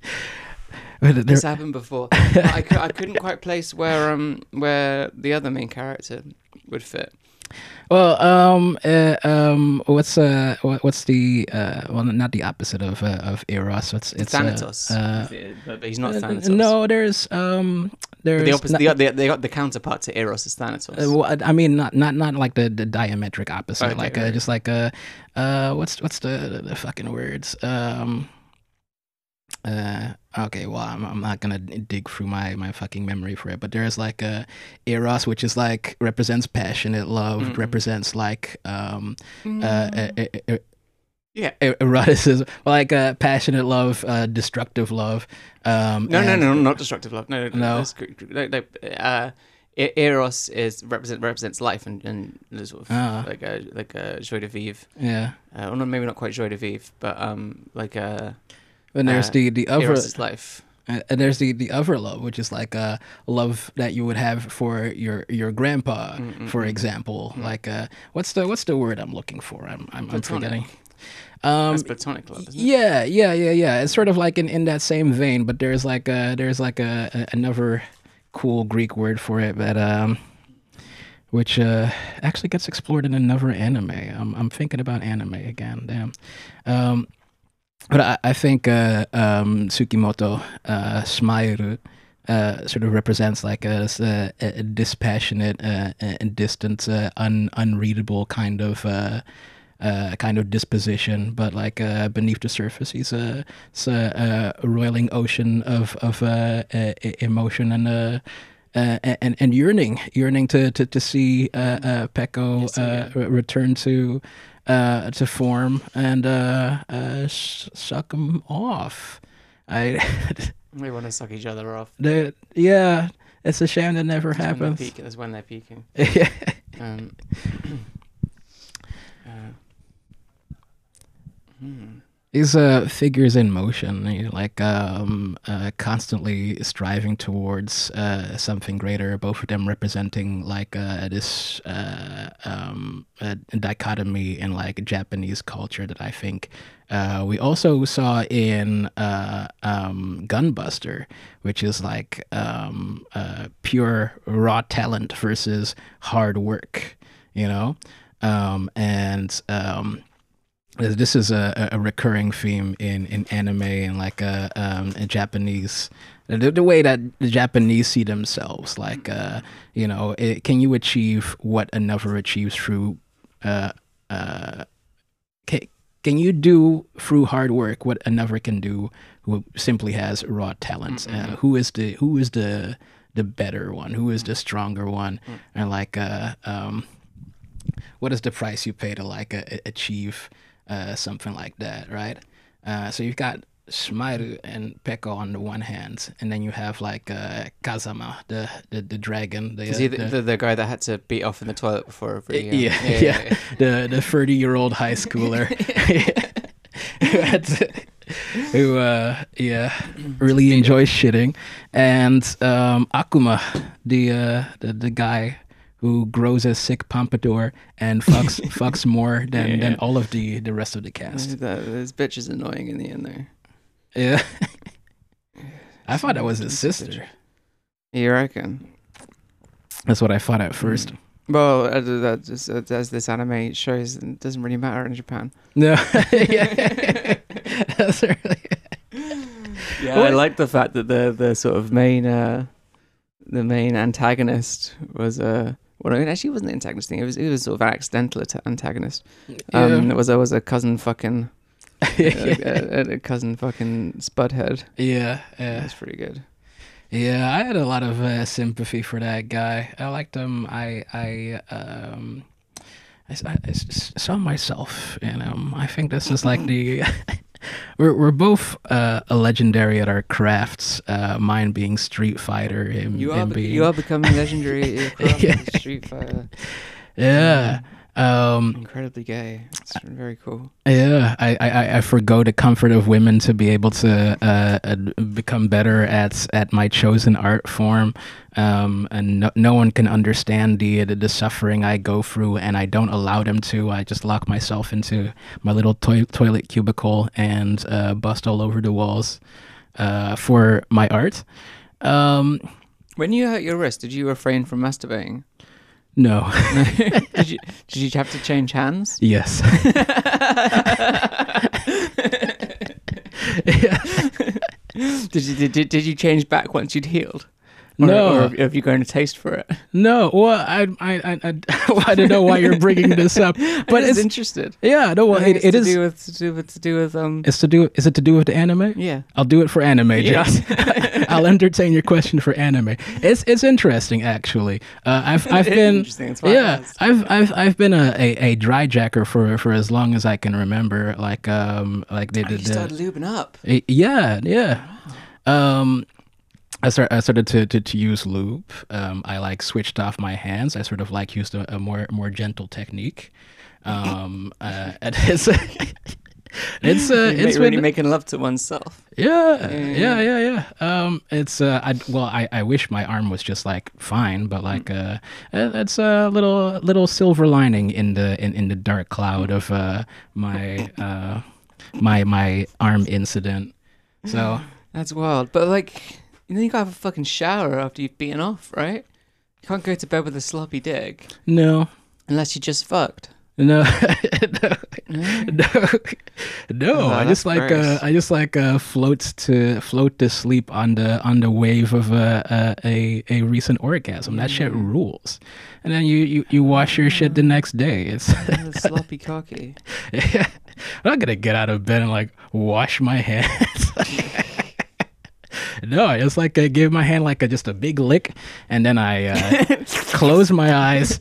But there- This happened before. I, cou- I couldn't quite place where um where the other main character would fit. well, um, uh, um, what's uh, what, what's the uh, well, not the opposite of uh, of Eros. What's it's uh, Thanatos, Uh, but he's not uh, Thanatos. no, there's um, there's the opposite. not- the, the, the, the counterpart to Eros is Thanatos. Uh, well, I mean, not not not like the, the diametric opposite, Okay, like uh, right. just like uh, uh, what's what's the, the the fucking words? Um, uh, okay, well, I'm I'm not gonna dig through my my fucking memory for it, but there's like uh, Eros, which is like represents passionate love, Mhm. represents like um, Mm. uh, uh, uh, uh, yeah. er- eroticism, like uh, passionate love, uh, destructive love. Um, No, no, and- no, not destructive love. No, no, No. that's gr- gr- no, no, uh, E- Eros is represent represents life and and sort of Ah. like a like a joie de vivre. Yeah, Uh, or not, maybe not quite joie de vivre, but um like a and there's Uh, the the other. Eros is life. Uh, and there's the, the other love, which is like a love that you would have for your your grandpa, Mm, mm, for mm. example. Mm. Like uh, what's the what's the word I'm looking for? I'm I'm, I'm Platonic. forgetting. Um, That's platonic love, isn't it? yeah, yeah, yeah, yeah. It's sort of like in, in that same vein, but there's like a, there's like a, a another cool Greek word for it, but um, which uh actually gets explored in another anime. I'm I'm thinking about anime again. Damn. Um, but I, I think uh, um, Tsukimoto uh, Smairu uh, sort of represents like a, a, a dispassionate uh, and distant, uh, un, unreadable kind of uh, uh, kind of disposition. But like uh, beneath the surface, he's a, it's a, a roiling ocean of of uh, uh, emotion and. Uh, uh, and and yearning, yearning to to to see uh, uh, Peko Yes, uh, yeah. re- return to uh, to form and uh, uh, sh- suck him off. I, We want to suck each other off. the, yeah, it's a shame that never That's when they're happens. peaking. That's when they're peaking. Um, uh, hmm. These uh, figures in motion, you know, like um, uh, constantly striving towards uh, something greater. Both of them representing like uh, this uh, um, uh, dichotomy in like Japanese culture that I think uh, we also saw in uh, um, Gunbuster, which is like um, uh, pure raw talent versus hard work, you know, um, and. Um, This is a, a recurring theme in, in anime and like a, um, a Japanese, the, the way that the Japanese see themselves. Like, uh, you know, it, can you achieve what another achieves through, uh, uh, can, can you do through hard work what another can do who simply has raw talents? Mm-mm. Uh, who is the who is the the better one? Who is the stronger one? Mm. And like, uh, um, what is the price you pay to like uh, achieve? Uh, something like that, right? Uh, so you've got Smairu and Peko on the one hand, and then you have like uh, Kazama, the, the the dragon. The, Is he the, the- the, the guy that had to beat off in the toilet before every? um, yeah, yeah, the the thirty year old high schooler. Who had to- who uh yeah really enjoys shitting, and um Akuma, the uh the, the guy who grows a sick pompadour and fucks fucks more than Yeah, than yeah. all of the the rest of the cast. That, this bitch is annoying in the end there. Yeah. I thought that was Some his bitch. sister. You reckon? That's what I thought at first. Well, as, that just, as this anime shows, it doesn't really matter in Japan. No. Yeah. That's really. Yeah, What? I like the fact that the the sort of main uh, the main antagonist was a uh, well, it actually wasn't the antagonist thing. It was it was sort of an accidental ata- antagonist. Um, Yeah. it was it was a cousin fucking uh, Yeah. a, a cousin fucking Spudhead. Yeah. Yeah. That's pretty good. Yeah, I had a lot of uh, sympathy for that guy. I liked him. I I um I, s- I s- saw myself in him. I think this is like the we're we're both uh, a legendary at our crafts. Uh, mine being Street Fighter, him, You are him bec- being you are becoming legendary at your craft Yeah. with Street Fighter. yeah. Um, Incredibly gay. It's very cool. Yeah, I, I, I forgo the comfort of women to be able to uh, uh, become better at at my chosen art form, um, and no, no one can understand the, the the suffering I go through, and I don't allow them to. I just lock myself into my little toi- toilet cubicle and uh, bust all over the walls uh, for my art. Um, When you hurt your wrist, did you refrain from masturbating? no. did you did you have to change hands? Yes. Yeah. Did you did, did, did you change back once you'd healed? Or, No. or have you grown a taste for it? No, well, I, I, I, I, I don't know why you're bringing this up, but But it's it's interested. yeah, no, well, I think it, it's it to is. do with to do with to do with um. It's to do. Is it to do with the anime? Yeah. I'll do it for anime, Yeah. Josh. I'll entertain your question for anime. It's it's interesting actually. Uh, I've I've It is been interesting, that's why I yeah asked. I've I've I've been a, a, a dry jacker for, for as long as I can remember. Like um like they Oh, did you the, started lubing up. Eh, yeah, yeah. Um, I start, I started to, to, to use lube. Um, I like switched off my hands. I sort of like used a, a more more gentle technique. Um, uh, and it's it's uh, You're it's really been, making love to oneself. yeah, Yeah. yeah, yeah, yeah. Um, it's uh, I well, I, I wish my arm was just like fine, but like uh, uh, it's a little little silver lining in the in, in the dark cloud of uh my uh my my arm incident. So. That's wild. But like, you know, you gotta have a fucking shower after you've beaten off, right? You can't go to bed with a sloppy dick No, unless you just fucked. no, No? no, no. no. Oh, I just that's like uh, gross. I just like uh, floats to float to sleep on the on the wave of uh, uh, a a recent orgasm. That shit rules. And then you, you, you wash your shit the next day. It's The sloppy cocky. I'm not gonna get out of bed and like wash my hands. No, I just like uh, give my hand like a, just a big lick, and then I uh, close my eyes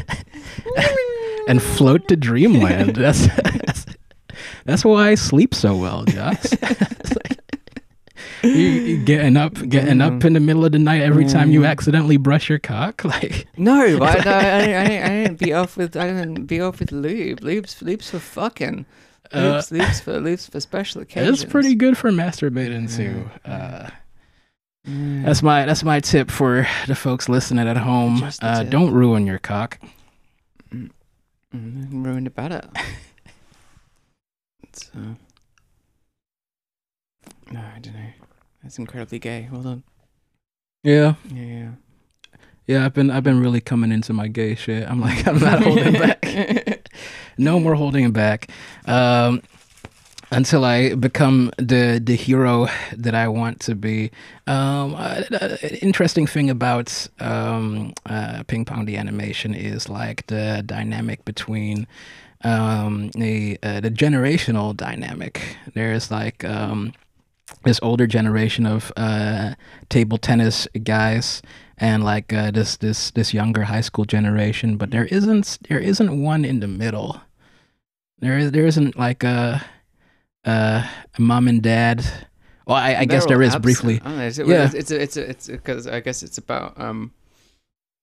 and float to dreamland. That's, that's that's why I sleep so well, Josh. It's like, you, you getting up, getting up in the middle of the night every time you accidentally brush your cock, like No, but I, I, I, I, didn't, I didn't beat off with I didn't beat off with lube. Lube's lube's for fucking. Lube's, lube's for lube's for special occasions. it's pretty good for masturbating too. Uh, That's my that's my tip for the folks listening at home. Just a Uh, tip. don't ruin your cock. Mm, ruined it better. It's, uh, no, I don't know. That's incredibly gay. Well done. Yeah, Yeah, yeah. yeah. I've been I've been really coming into my gay shit. I'm like I'm not holding back. No more holding back. Um, until I become the the hero that I want to be. Um, uh, uh, interesting thing about um, uh, Ping Pong the animation is like the dynamic between um, the uh, the generational dynamic. There's like um, this older generation of uh, table tennis guys and like uh, this this this younger high school generation, but there isn't there isn't one in the middle. There is there isn't like a uh, mom and dad. Well, I, I guess They're there all is absent, briefly. aren't they? Is it- Yeah. It's it's it's it's because I guess it's about um.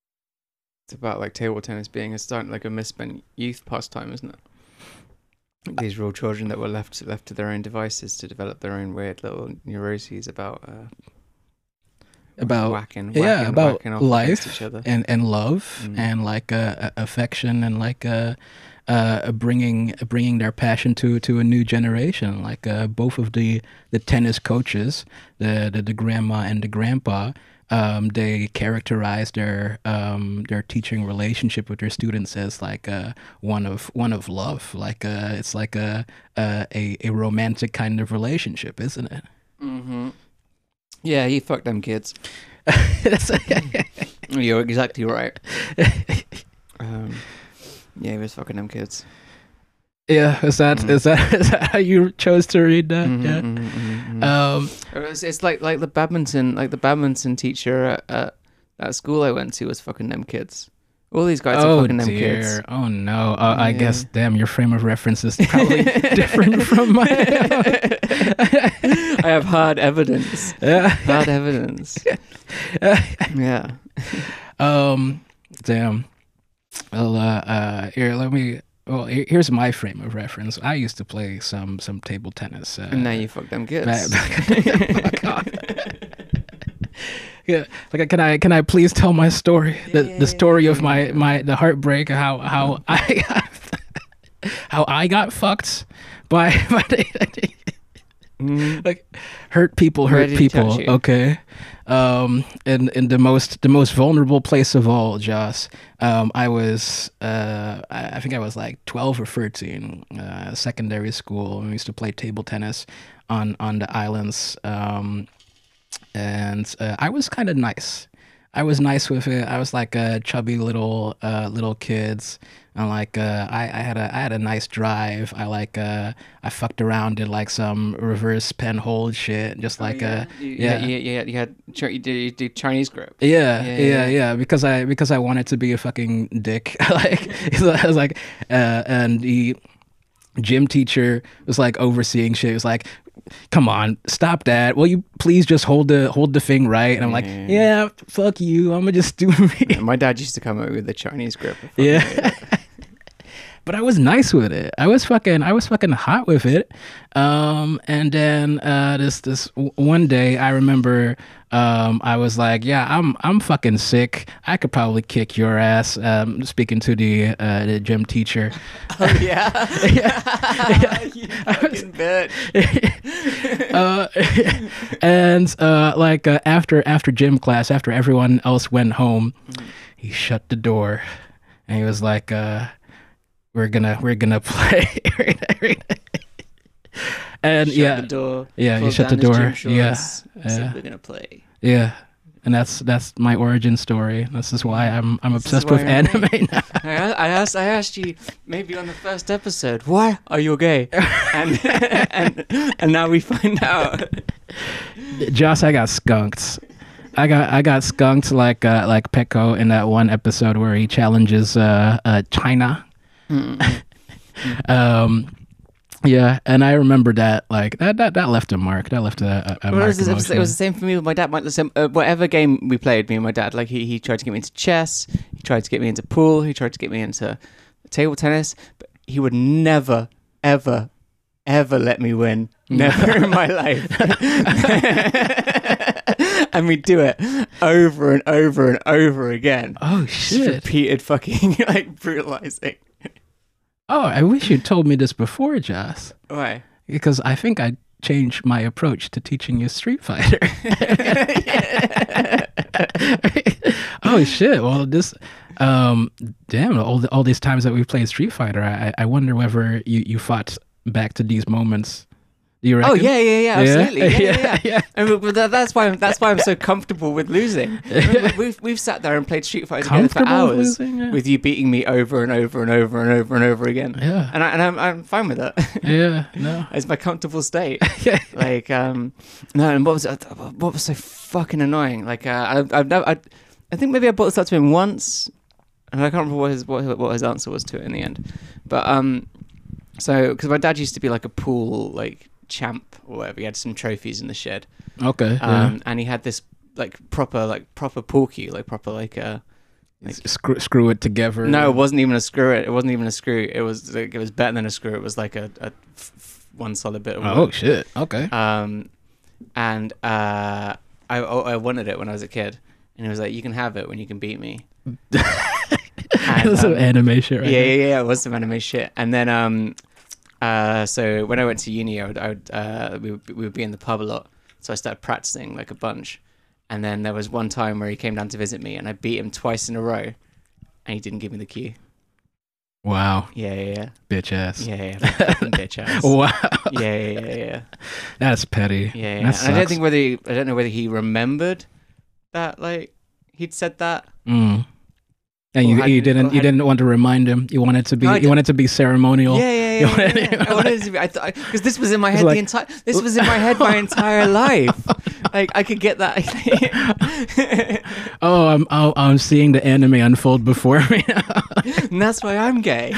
It's about like table tennis being a start like a misspent youth pastime, isn't it? These were all children that were left left to their own devices to develop their own weird little neuroses about uh, about whacking, whacking, yeah, about whacking off against life each other. and and love Mm. and like uh, affection and like uh, uh, bringing bringing their passion to to a new generation. Like uh, both of the the tennis coaches, the the, the grandma and the grandpa. Um, they characterize their um, their teaching relationship with their students as like uh, one of one of love, like uh, it's like a, a a a romantic kind of relationship, isn't it? Mm-hmm. Yeah, he fucked them kids. That's- You're exactly right. Um, yeah, he was fucking them kids. yeah, is that Mhm. is that is that how you chose to read that? Mhm, Yeah. mhm, mhm, mhm. Um, It's, it's like like the badminton, like the badminton teacher at, at that school I went to was fucking them kids. All these guys are oh fucking them dear. kids. Oh no. Uh, I Yeah. guess damn your frame of reference is probably different from mine. I have hard evidence. Yeah. Hard evidence. Yeah. Um, damn. Well, uh, uh, here, let me. Well, here- here's my frame of reference. I used to play some some table tennis. Uh, And now you fuck them kids. back- back- fuck off. Yeah, like, can I can I please tell my story? The Yeah, the story of yeah, my yeah. my the heartbreak. How how I got, how I got fucked by by the, Mm. like hurt people Where hurt did he people. touch you? Okay, um, in in the most the most vulnerable place of all, Joss. Um, I was uh, I, I think I was like twelve or thirteen, uh, secondary school. We used to play table tennis on on the islands, um, and uh, I was kind of nice. I was nice with it. I was like a chubby little uh, little kids. And like uh, I, I had a I had a nice drive. I like uh, I fucked around, did like some reverse pen hold shit, just Oh, like yeah. uh You, yeah. yeah, yeah, yeah. You had Chi- you did, you did Chinese grip. yeah, Yeah, yeah, yeah. yeah, because I because I wanted to be a fucking dick. Like I was like, uh, and the gym teacher was like overseeing shit. It was like, come on, stop that. Will you please just hold the hold the thing right? And I'm like, Yeah. yeah, fuck you. I'm gonna just do me. Yeah, my dad used to come out with the Chinese grip. I fucking Yeah. hated it. But I was nice with it. I was fucking I was fucking hot with it. Um, and then uh, this this w- one day I remember um, I was like, yeah, I'm I'm fucking sick. I could probably kick your ass. Um, speaking to the uh, the gym teacher. Oh yeah. You fucking bitch. uh, and uh, like uh, after after gym class, after everyone else went home, he shut the door, and he was like, uh, "We're gonna we're gonna play." And Shut yeah, the door. yeah, he pulled shut the down his door. gym Yeah, shorts, and said, yeah. we're gonna play. yeah. And that's that's my origin story. This is why I'm I'm This is obsessed why with you're anime gay. now. I, I asked I asked you maybe on the first episode, why are you gay? And and and now we find out. Joss, I got skunked. I got I got skunked like uh, like Pecco in that one episode where he challenges uh, uh, China. um, yeah, and I remember that like that that, that left a mark. That left a, a, a Well, mark. it, was, it, was, it was the emotionally. same for me with my dad. My, the same, uh, whatever game we played, me and my dad, like he, he tried to get me into chess, he tried to get me into pool, he tried to get me into table tennis, but he would never, ever, ever let me win. Never in my life. And we do it over and over and over again. Oh Just shit! repeated fucking like brutalizing. Oh, I wish you told me this before, Joss, Why? because I think I changed my approach to teaching you Street Fighter. Oh shit! Well, this, um, damn, all the, all these times that we've played Street Fighter, I I wonder whether you you fought back to these moments. Do you reckon? Oh yeah, yeah, yeah, absolutely, yeah, yeah. yeah. yeah. And we- but that- that's why I'm, that's why I'm so comfortable with losing. Remember, We've we've sat there and played Street Fighter together for Comfortable with hours losing, yeah. with you beating me over and over and over and over and over again. Yeah. And I and I'm I'm fine with that. Yeah, no. It's my comfortable state. Yeah. Like um, no, and what was what was so fucking annoying? Like uh, I I've never I, I think maybe I brought this up to him once, and I can't remember what his what, what his answer was to it in the end. But um, so because my dad used to be like a pool like champ or whatever. He had some trophies in the shed. Okay. Um, and he had this like proper like proper pool cue, like proper like uh Like, screw, screw it together. no, it wasn't even a screw. It. It wasn't even a screw. It was like, it was better than a screw. It was like a, a f- f- one solid bit of wood. Oh shit. Okay. Um, and uh, I I wanted it when I was a kid, and he was like, "You can have it when you can beat me." And, Some um, anime shit, right? yeah, there. yeah, yeah. It was some anime shit. And then um, uh, so when I went to uni, I would, I would uh, we would, we would be in the pub a lot. So I started practicing like a bunch. And then there was one time where he came down to visit me, and I beat him twice in a row, and he didn't give me the key. Wow. Yeah, yeah, yeah. Bitch ass. Yeah, yeah, fucking bitch ass. Wow. Yeah, yeah, yeah, yeah. That's petty. Yeah, yeah. That And I don't sucks. think whether he, I don't know whether he remembered that like he'd said that. Mm. And Or you, had- you or didn't you had- didn't want to remind him. You wanted to be No, I you did- wanted to be ceremonial. Yeah, yeah, You yeah. wanted- yeah, yeah. I wanted it to be, I thought because this was in my It's head like- the entire. This was in my head my entire life. Like I could get that. Oh, I'm oh, I'm seeing the anime unfold before me. And that's why I'm gay.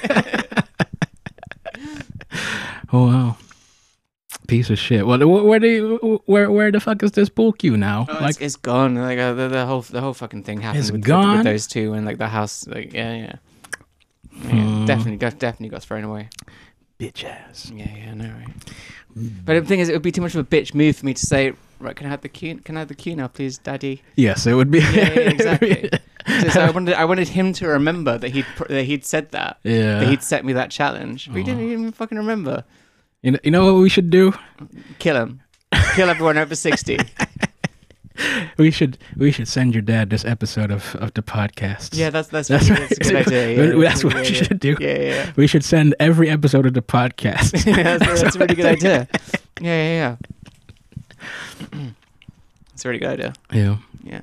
Oh wow. Piece of shit. Well, wh- where do you, where where the fuck is this pool cue now? Oh, like it's, it's gone. Like uh, the, the whole the whole fucking thing happened It's with, with- gone? with those two, and like the house. Like yeah, yeah. Yeah, Hmm. definitely got definitely got thrown away. bitch ass. Yeah, yeah, no right. But the thing is, it would be too much of a bitch move for me to say, right? Can I have the key? Can I have the key now, please, Daddy? Yes, it would be. Yeah, yeah, exactly. So, so I wanted I wanted him to remember that he'd pr- that he'd said that. Yeah. That he'd set me that challenge. But he didn't Oh. even fucking remember. You know, you know what we should do? Kill him. Kill everyone over sixty. We should we should send your dad this episode of, of the podcast. Yeah, that's that's That's really, that's a good right. idea. Yeah, That's what yeah, we yeah. should do. Yeah, yeah, We should send every episode of the podcast. yeah. that's, that's a really good idea. Yeah, yeah, yeah. It's a really good idea. Yeah. Yeah.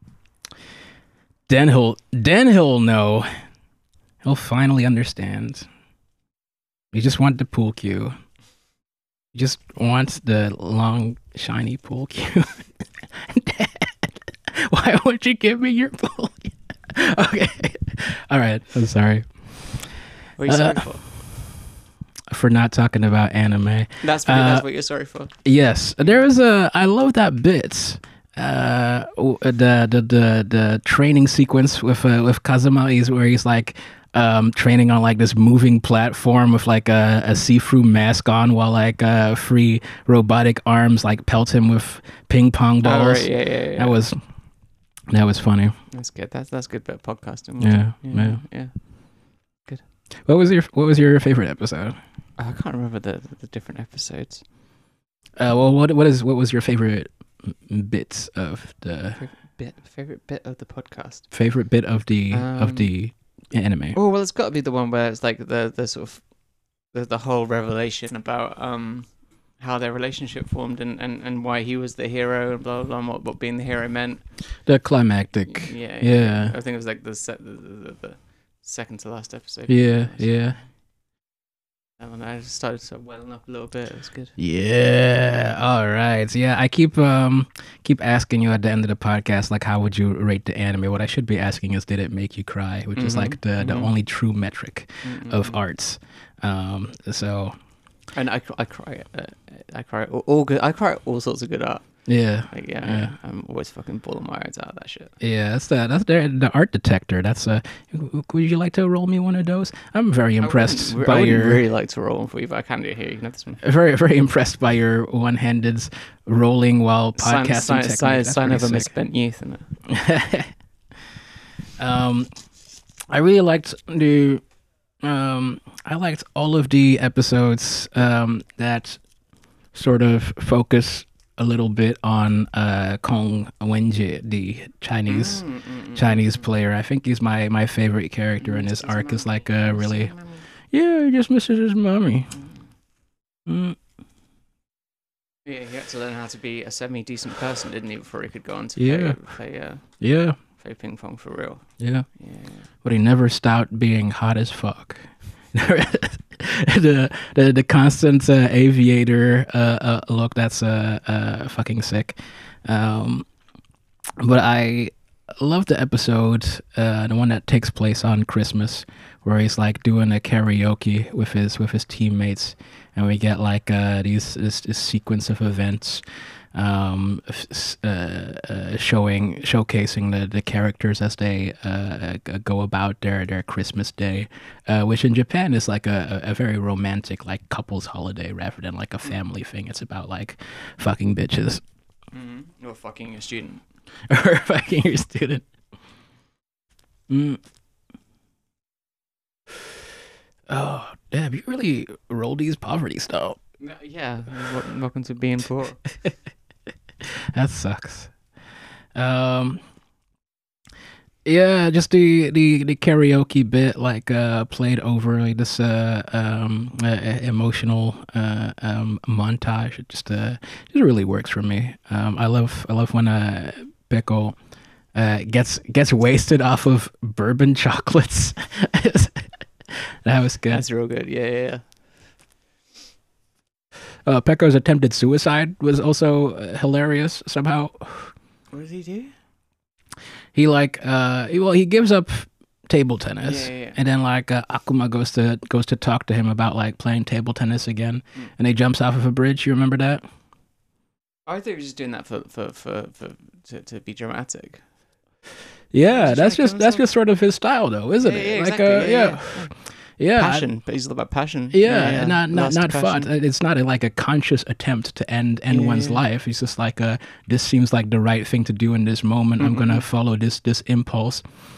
Then he'll then he'll know. He'll finally understand. You just want the pool cue. You just want the long, shiny pool cue. Dad, why won't you give me your pool cue? Okay. All right. I'm sorry What are you sorry Uh, for? for not talking about anime. That's pretty, uh, that's what you're sorry for. Yes, there was a. I love that bit. Uh, w- the the the the training sequence with uh, with Kazuma is where he's like um training on like this moving platform with like a, a see-through mask on while like uh free robotic arms like pelt him with ping pong balls. Oh, right, yeah, yeah, yeah. That was that was funny. That's good. That's that's good bit of podcasting. Yeah, yeah, yeah. yeah. What was your What was your favorite episode? I can't remember the the different episodes. Uh, well, what what is what was your favorite bits of the Bit favorite bit of the podcast. favorite bit of the Um, of the anime? Oh well, it's got to be the one where it's like the the sort of the the whole revelation about um how their relationship formed and, and, and why he was the hero and blah blah blah and what, what being the hero meant. The climactic. Yeah, Yeah. I think it was like the se- the, the, the second to last episode. Yeah, yeah. And I just started sort of welling up a little bit. It was good. Yeah. All right. So, yeah, I keep um keep asking you at the end of the podcast, like, how would you rate the anime? What I should be asking is, did it make you cry? Which is Mhm, like the, the mhm. only true metric of Mm-mm. arts. Um. So And I, cr- I cry. Uh, I cry all, all good. I cry at all sorts of good art. yeah, Like yeah, Yeah. I'm always fucking pulling my eyes out of that shit. yeah. That's the that's the the art detector. That's uh. Would you like to roll me one of those? I'm very impressed I wouldn't, by I wouldn't your really like to roll one for you, but I can do it here. You can have this one. very very impressed by your one-handed rolling while Sign, podcasting sign, technique. sign, That's sign of a pretty sick. misspent youth, isn't it? um, I really liked the. Um, I liked all of the episodes um, that sort of focus a little bit on uh, Kong Wenji, the Chinese Mm, mm, mm, Chinese mm, mm. player. I think he's my my favorite character in Mm, this just his arc. Is mummy. like a Just his really mummy. yeah, he just misses his mommy. Mm. Mm, Yeah, he had to learn how to be a semi-decent person, didn't he, before he could go on to Yeah. play play, uh, yeah, play ping pong for real. yeah. Yeah. But he never stopped being hot as fuck. the the the constant uh, aviator uh, uh, look, that's uh, uh fucking sick. Um, but I love the episode, uh, the one that takes place on Christmas, where he's like doing a karaoke with his with his teammates, and we get like uh, these this, this sequence of events, um, uh, uh, showing showcasing the, the characters as they uh, go about their, their Christmas day, uh, which in Japan is like a, a very romantic like couples holiday rather than like a family thing. It's about like fucking bitches. Mm-hmm. Or fucking a student. Or fucking your student. Mm. Oh, damn, you really rolled these poverty style. Yeah, welcome to being poor. That sucks. Um, yeah, just the, the, the karaoke bit, like, uh, played over like this, uh, um, uh, emotional, uh, um, montage. It just, uh, just really works for me. Um, I love, I love when, uh, Pickle, uh, gets, gets wasted off of bourbon chocolates. That was good. That's real good. Yeah, yeah, yeah. Uh, Pecco's attempted suicide was also uh, hilarious somehow. What does he do? He like, uh, he, well, he gives up table tennis, Yeah, yeah, yeah. and then like uh, Akuma goes to goes to talk to him about like playing table tennis again, mm. and he jumps off of a bridge. You remember that? I thought he was just doing that for for for, for to, to be dramatic. Yeah, that's just that's just sort of his style, though, isn't yeah, it? Yeah, like, exactly. uh, yeah, yeah. yeah. yeah. Yeah, passion, but he's all about passion. Yeah, yeah, yeah. not not Lust not passion. fun. It's not a, like a conscious attempt to end end Yeah, one's yeah. life. It's just like a this seems like the right thing to do in this moment. Mm-hmm. I'm gonna follow this this impulse.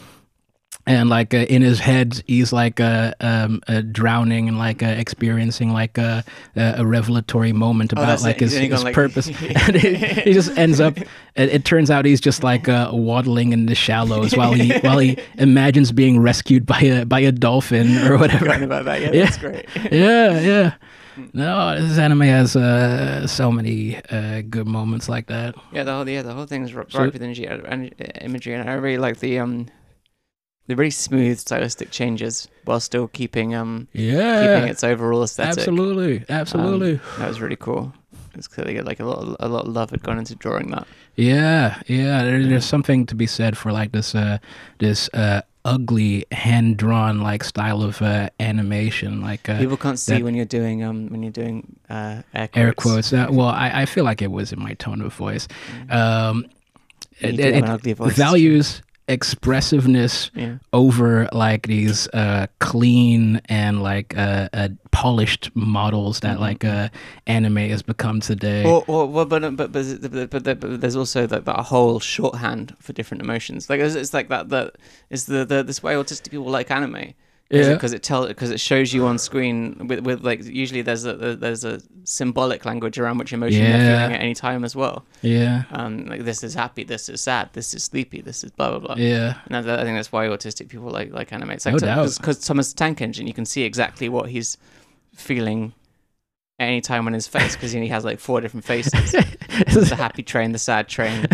And like uh, in his head, he's like uh, um, uh, drowning and like uh, experiencing like a, a revelatory moment Oh, about that's like it. his, Then he his gone like- purpose. And he, he just ends up. It, it turns out he's just like uh, waddling in the shallows while he while he imagines being rescued by a by a dolphin or whatever. Forgotten about that. Yeah, Yeah. that's great. Yeah, yeah. No, this anime has uh, so many uh, good moments like that. Yeah, the whole yeah the whole thing is ripe So- with imagery, and imagery, and I really like the um the really smooth stylistic changes while still keeping um Yeah, keeping its overall aesthetic. absolutely, absolutely. Um, that was really cool. It's clearly like a lot a lot of love had gone into drawing that. Yeah, yeah. There, there's something to be said for like this, uh, this uh, ugly hand drawn like style of uh, animation. Like uh, People can't see that- when you're doing um when you're doing uh air quotes. air quotes. Uh, well, I, I feel like it was in my tone of voice. Um, You it, do have it an ugly voice. values expressiveness Yeah. over like these uh, clean and like uh, uh, polished models that Mhm. like uh, anime has become today. Or, or well, but but but but, but, but, but there's also that, that whole shorthand for different emotions. Like it's, it's like that that is the, the this way autistic people like anime. Yeah. Because it tell because it shows you on screen with, with like usually there's a there's a symbolic language around which emotion Yeah. you're feeling at any time as well. Yeah, Um, like this is happy, this is sad, this is sleepy, this is blah blah blah. yeah, And I, I think that's why autistic people like like anime. It's like No doubt. because Thomas Tank Engine, you can see exactly what he's feeling at any time on his face because he has like four different faces. There's the happy train, the sad train.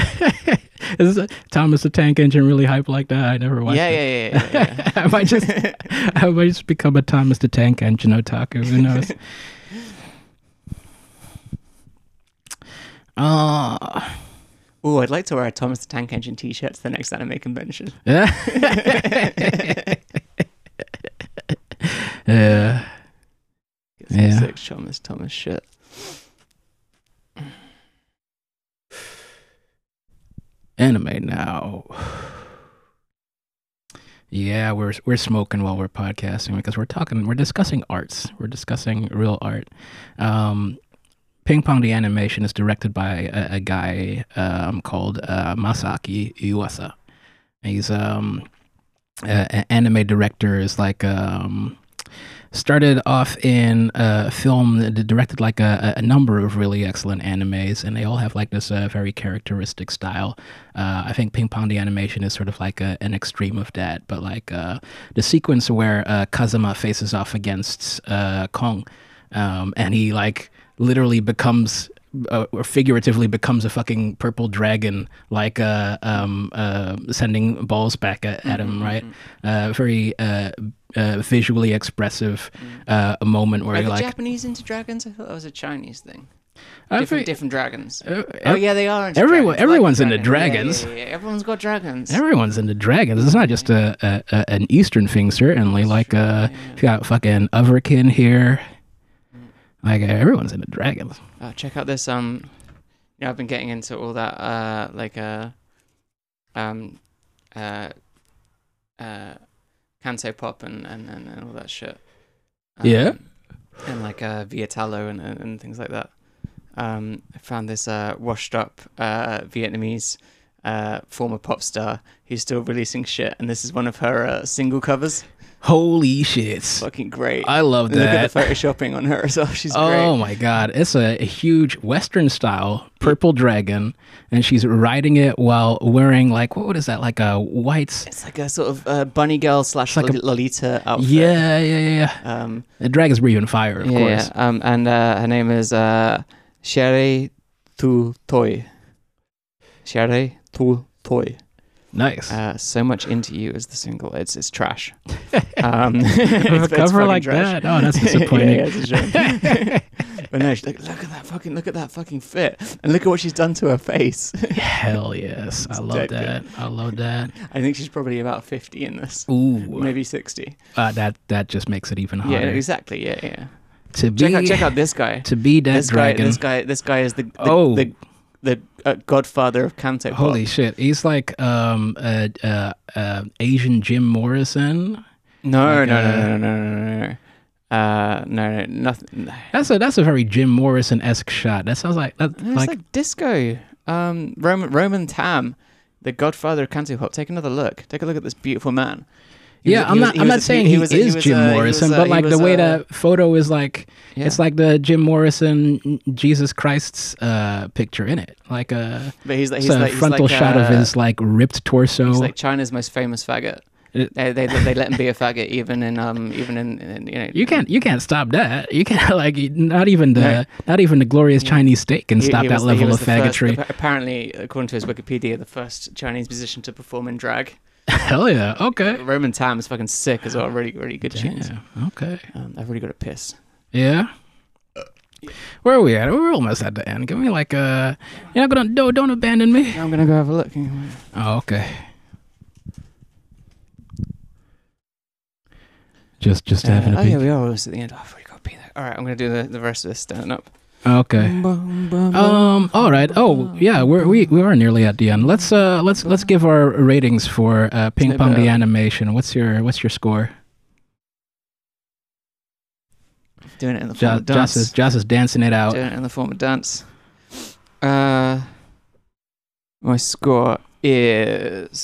Is Thomas the Tank Engine really hype like that? I never watched Yeah, it. yeah, yeah, yeah. yeah. I might just, I might just become a Thomas the Tank Engine otaku. Who knows? Uh, Oh, I'd like to wear a Thomas the Tank Engine t-shirt to the next anime convention. yeah. Yeah. Get some Yeah. sick Thomas Thomas shit. Anime now. Yeah, we're we're smoking while we're podcasting because we're talking, we're discussing arts. We're discussing real art. Um, Ping Pong the Animation is directed by a, a guy um, called uh, Masaki Yuasa. He's um, a- an anime director. Is like um, started off in a film that directed like a, a number of really excellent animes, and they all have like this uh, very characteristic style. Uh, I think Ping Pong the Animation is sort of like a, an extreme of that, but like uh, the sequence where uh, Kazama faces off against uh, Kong, um, and he like literally becomes uh, or figuratively becomes a fucking purple dragon, like uh, um, uh, sending balls back at, at him, right? Uh, very uh, uh, visually expressive uh, a moment where Are you're the like, Japanese into dragons? I thought that was a Chinese thing. I Different, think different dragons. uh, Oh yeah, they are. Into everyone- dragons. I like everyone's the into dragons. dragons. Yeah, yeah, yeah. Everyone's got dragons. everyone's into dragons. It's not just a, a, a an Eastern thing, certainly. Like uh, you got fucking Otherkin here. Like uh, everyone's into dragons. Oh, check out this. Um, you know, I've been getting into all that. Uh, like uh, um, uh, uh, Canto Pop and, and, and, and all that shit. Um, Yeah. And like uh, Vietalo and, and and things like that. Um, I found this uh washed up uh Vietnamese uh former pop star who's still releasing shit, and this is one of her uh, single covers. Holy shit! Fucking great. I love Look that. at the photoshopping on her as well. She's Oh great. my god, it's a, a huge Western style purple dragon, and she's riding it while wearing like what is that? Like a white. It's like a sort of uh, bunny girl slash like a- Lolita outfit. Yeah, yeah, yeah. yeah. Um, The dragon's breathing fire, of yeah, course. yeah. Um, and uh, her name is uh, Sherry Tu Toy. Sherry Tu Toy. Nice. Uh, so much into you is the single. It's it's trash. Um, a it's- it's cover fucking like trash. that. Oh, that's disappointing. yeah, yeah, it's a shame. But no, she's like, look at that fucking, look at that fucking fit, and look at what she's done to her face. Hell yes, I It's love dead that. I love that. I think she's probably about fifty in this, Ooh, maybe sixty. uh, that that just makes it even Yeah, harder. exactly. Yeah, yeah. To be Check out, check out this guy. to be that This guy, dragon. this guy, this guy is the the Oh. the, the uh, godfather of Canto Pop. Holy shit, he's like um uh, uh, uh Asian Jim Morrison. No, Like, no, uh, no, no, no, no, no, no. Uh, no, no, nothing. That's a that's a very Jim Morrison esque shot. That sounds like that It's like, like, disco. Um, Roman Roman Tam, the godfather of Canto Pop. Take another look. Take a look at this beautiful man. He yeah. was- I'm he was- not he I'm was not a- saying he, was a- is was Jim a- he Morrison, was a- but he like the was way a- that photo is like Yeah. it's like the Jim Morrison Jesus Christ's uh picture in it. Like a, But he's like it's he's a like he's frontal like, shot of uh, his like ripped torso. He's like China's most famous faggot. It- They, they they let him be a faggot even in um even in, in you know you can't you can't stop that. You can't like not even the No. not even the glorious Yeah. Chinese state can he- stop he that was the- he level was of the first- faggotry. appa- apparently, according to his Wikipedia, the first Chinese musician to perform in drag. Hell yeah. Okay. Roman Tam is fucking sick as well. Really really good tunes. Damn. Okay. Um, I've really got to piss. Yeah. Where are we at? We're almost at the end. Give me like uh you're not gonna don't don't abandon me. I'm gonna go have a look. Oh, okay. Just just Uh, having a oh peek. yeah, we are almost at the end. Oh, I've already got to be there. All right, I'm gonna do the, the rest of this standing up. Okay. Um. All right. Oh, yeah. We're we we are nearly at the end. Let's uh let's let's give our ratings for uh Ping Snip Pong it the up. animation. What's your what's your score? Doing it in the form Jo- of dance. Joss is Joss is dancing it out. Doing it in the form of dance. Uh, my score is.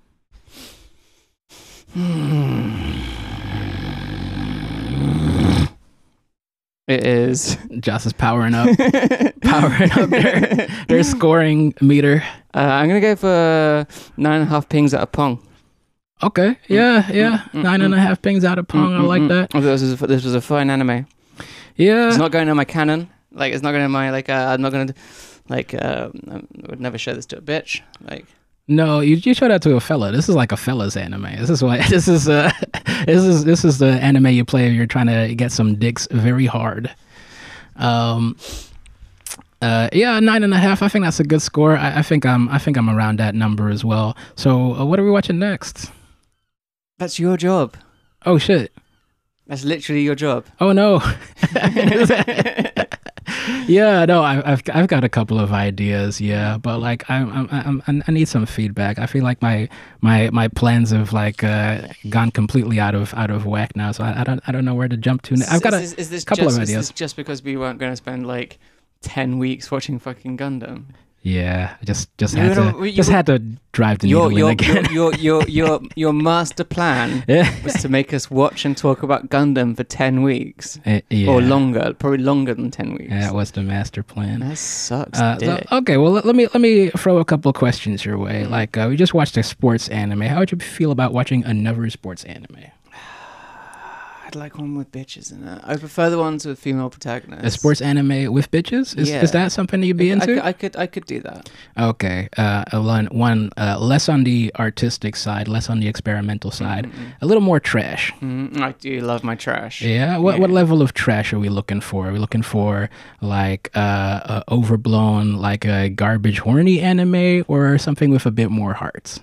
It is. Joss is powering up, powering up their their scoring meter. Uh, I'm gonna go for nine and a half pings out of Pong. Okay. Yeah. Yeah. mm, Nine and a half pings out of Pong. I like that. Oh, this was a, this was a fine anime. Yeah. It's not going in my canon. Like it's not going in my like. Uh, I'm not gonna like. Uh, I would never show this to a bitch. Like. No, you you show that to a fella. This is like a fella's anime. This is why this is uh this is this is the anime you play if you're trying to get some dicks very hard. Um uh yeah, nine and a half. I think that's a good score. I, I think I'm I think I'm around that number as well. So uh, what are we watching next? That's your job. Oh shit. That's literally your job. Oh no. Yeah, no, I, I've I've got a couple of ideas, yeah, but like I'm I'm, I'm I need some feedback. I feel like my my my plans have like uh, gone completely out of out of whack now, so I, I don't I don't know where to jump to. I've got a is, is this couple just, of is ideas. this just because we weren't going to spend like ten weeks watching fucking Gundam? Yeah, I just just You had know, to you- just had to drive the Your needle your, in again. your your your your your master plan Yeah. was to make us watch and talk about Gundam for ten weeks Eh, yeah. or longer, probably longer than ten weeks. Yeah, that was the master plan. That sucks. Uh, so- dick. okay, well let, let me let me throw a couple of questions your Mm. way. Like uh, we just watched a sports anime. How would you feel about watching another sports anime? I'd like one with bitches in it. I prefer the ones with female protagonists. A sports anime with bitches? Is Yeah. is that something you'd be I, into? could, I could I could do that. Okay. Uh, one, one uh, less on the artistic side, less on the experimental side, Mm-mm. a little more trash. Mm, I do love my trash. Yeah. What Yeah. what level of trash are we looking for? Are we looking for like uh, uh overblown, like a garbage horny anime, or something with a bit more hearts?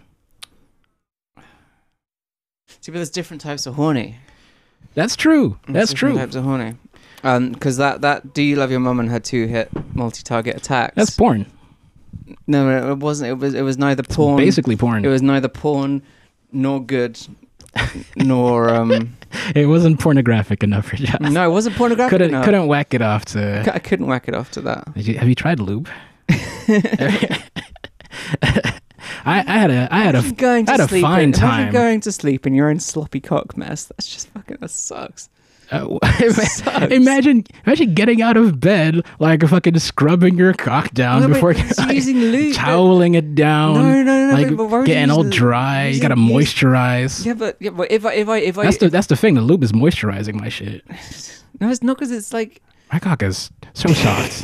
See, but there's different types of horny. That's true. There's That's different true. Types of horny. Um, because that that Do You Love Your Mum and her two hit multi-target attacks. That's porn. No, no, it wasn't. It was it was neither porn. Basically porn. It was neither porn nor good, nor um. It wasn't pornographic enough for Josh. No, it wasn't pornographic couldn't enough. couldn't whack it off to. I couldn't whack it off to that. Did you, have you tried lube? I, I had a I had a Imagine going to I had a sleep fine in, time. Imagine going to sleep in your own sloppy cock mess. That's just fucking. That sucks. uh, Sucks. imagine imagine getting out of bed like fucking scrubbing your cock down No, but before it's like, using lube. but- toweling it down. No, no, no. like but, but why would you getting use all l- dry. You using- gotta use- moisturize. Yeah, but yeah, but if I if I if I That's the that's the thing. The lube is moisturizing my shit. no, it's not because it's like My cock is so soft.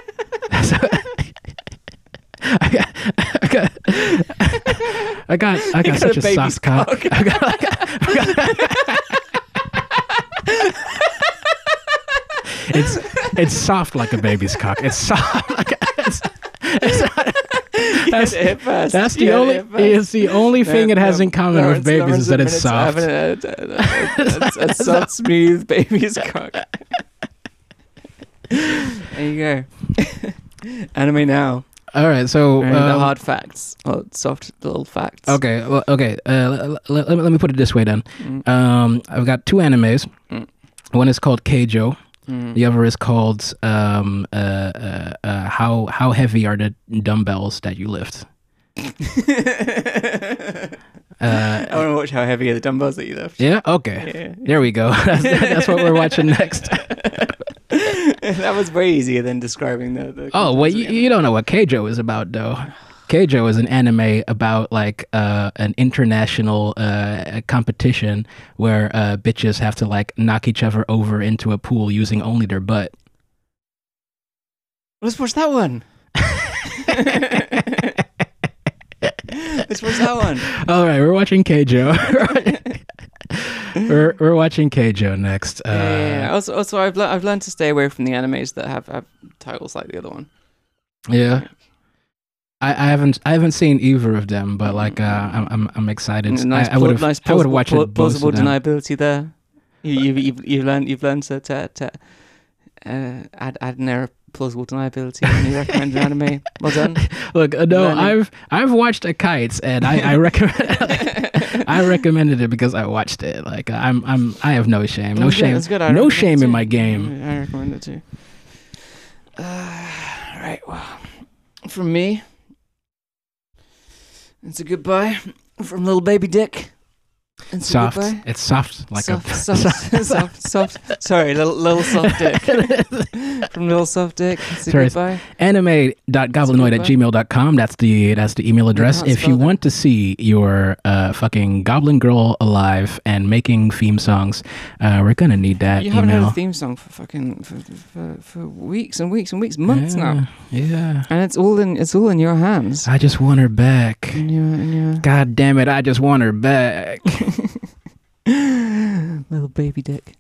I got, I got, I got, I got got such a a, baby's soft cock. cock. I got, I got, I got- it's it's soft like a baby's cock. It's soft. Like, it's, it's not, that's, You had it first. that's You the had only. it first. It's the only thing it has in common Lawrence- with babies Lawrence is that it's admits soft. having A, a, a, a, a soft, smooth baby's cock. There you go. Anime now. All right, so Only the um, hard facts or soft little facts. Okay, well, okay. Uh, let, let, let me put it this way then. Mm. Um, I've got two animes. Mm. One is called Keijo. Mm. The other is called um, uh, uh, uh, how how heavy are the dumbbells that you lift? I want to watch how heavy are the dumbbells that you lift. Yeah. Okay. Yeah. There we go. that's, that's what we're watching next. That was way easier than describing the. the Oh well, contents you, of the you don't know what Keijo is about though. Keijo is an anime about like uh, an international uh, competition where uh, bitches have to like knock each other over into a pool using only their butt. Let's watch that one. Let's watch that one. All right, we're watching Keijo. we're we're watching Keijo next. Uh, Yeah, yeah, yeah. Also, also, I've le- I've learned to stay away from the animes that have, have titles like the other one. yeah. I, I haven't I haven't seen either of them, but like uh, I'm I'm I'm excited. Nice, I, I would have nice I would have plausible, watched pla- it both plausible of them. deniability there. You, you've, you've you've learned you've learned to to, to uh, add add an air of plausible deniability when you recommend an anime. Well done. Look, uh, no, Learning. I've I've watched a Kites, and I I recommend I recommended it because I watched it. Like I'm I'm I have no shame, no It's good, shame, it's good. I no recommend shame it in too. my game. I recommend it too. Uh, right, well, from me, it's a goodbye from little baby Dick. It's a Soft, goodbye. it's soft like soft, a soft, soft, soft. Sorry, little, little soft dick. From little soft dick. It's a Sorry, goodbye. anime dot goblinoid at gmail dot com. That's the that's the email address. can't If spell you that. want to see your uh, fucking Goblin Girl alive and making theme songs, uh, we're gonna need that You haven't email. had a theme song for fucking for, for, for weeks and weeks and weeks, months yeah, now, Yeah. and it's all in it's all in your hands. I just want her back. In your, in your God damn it! I just want her back. little baby Dick.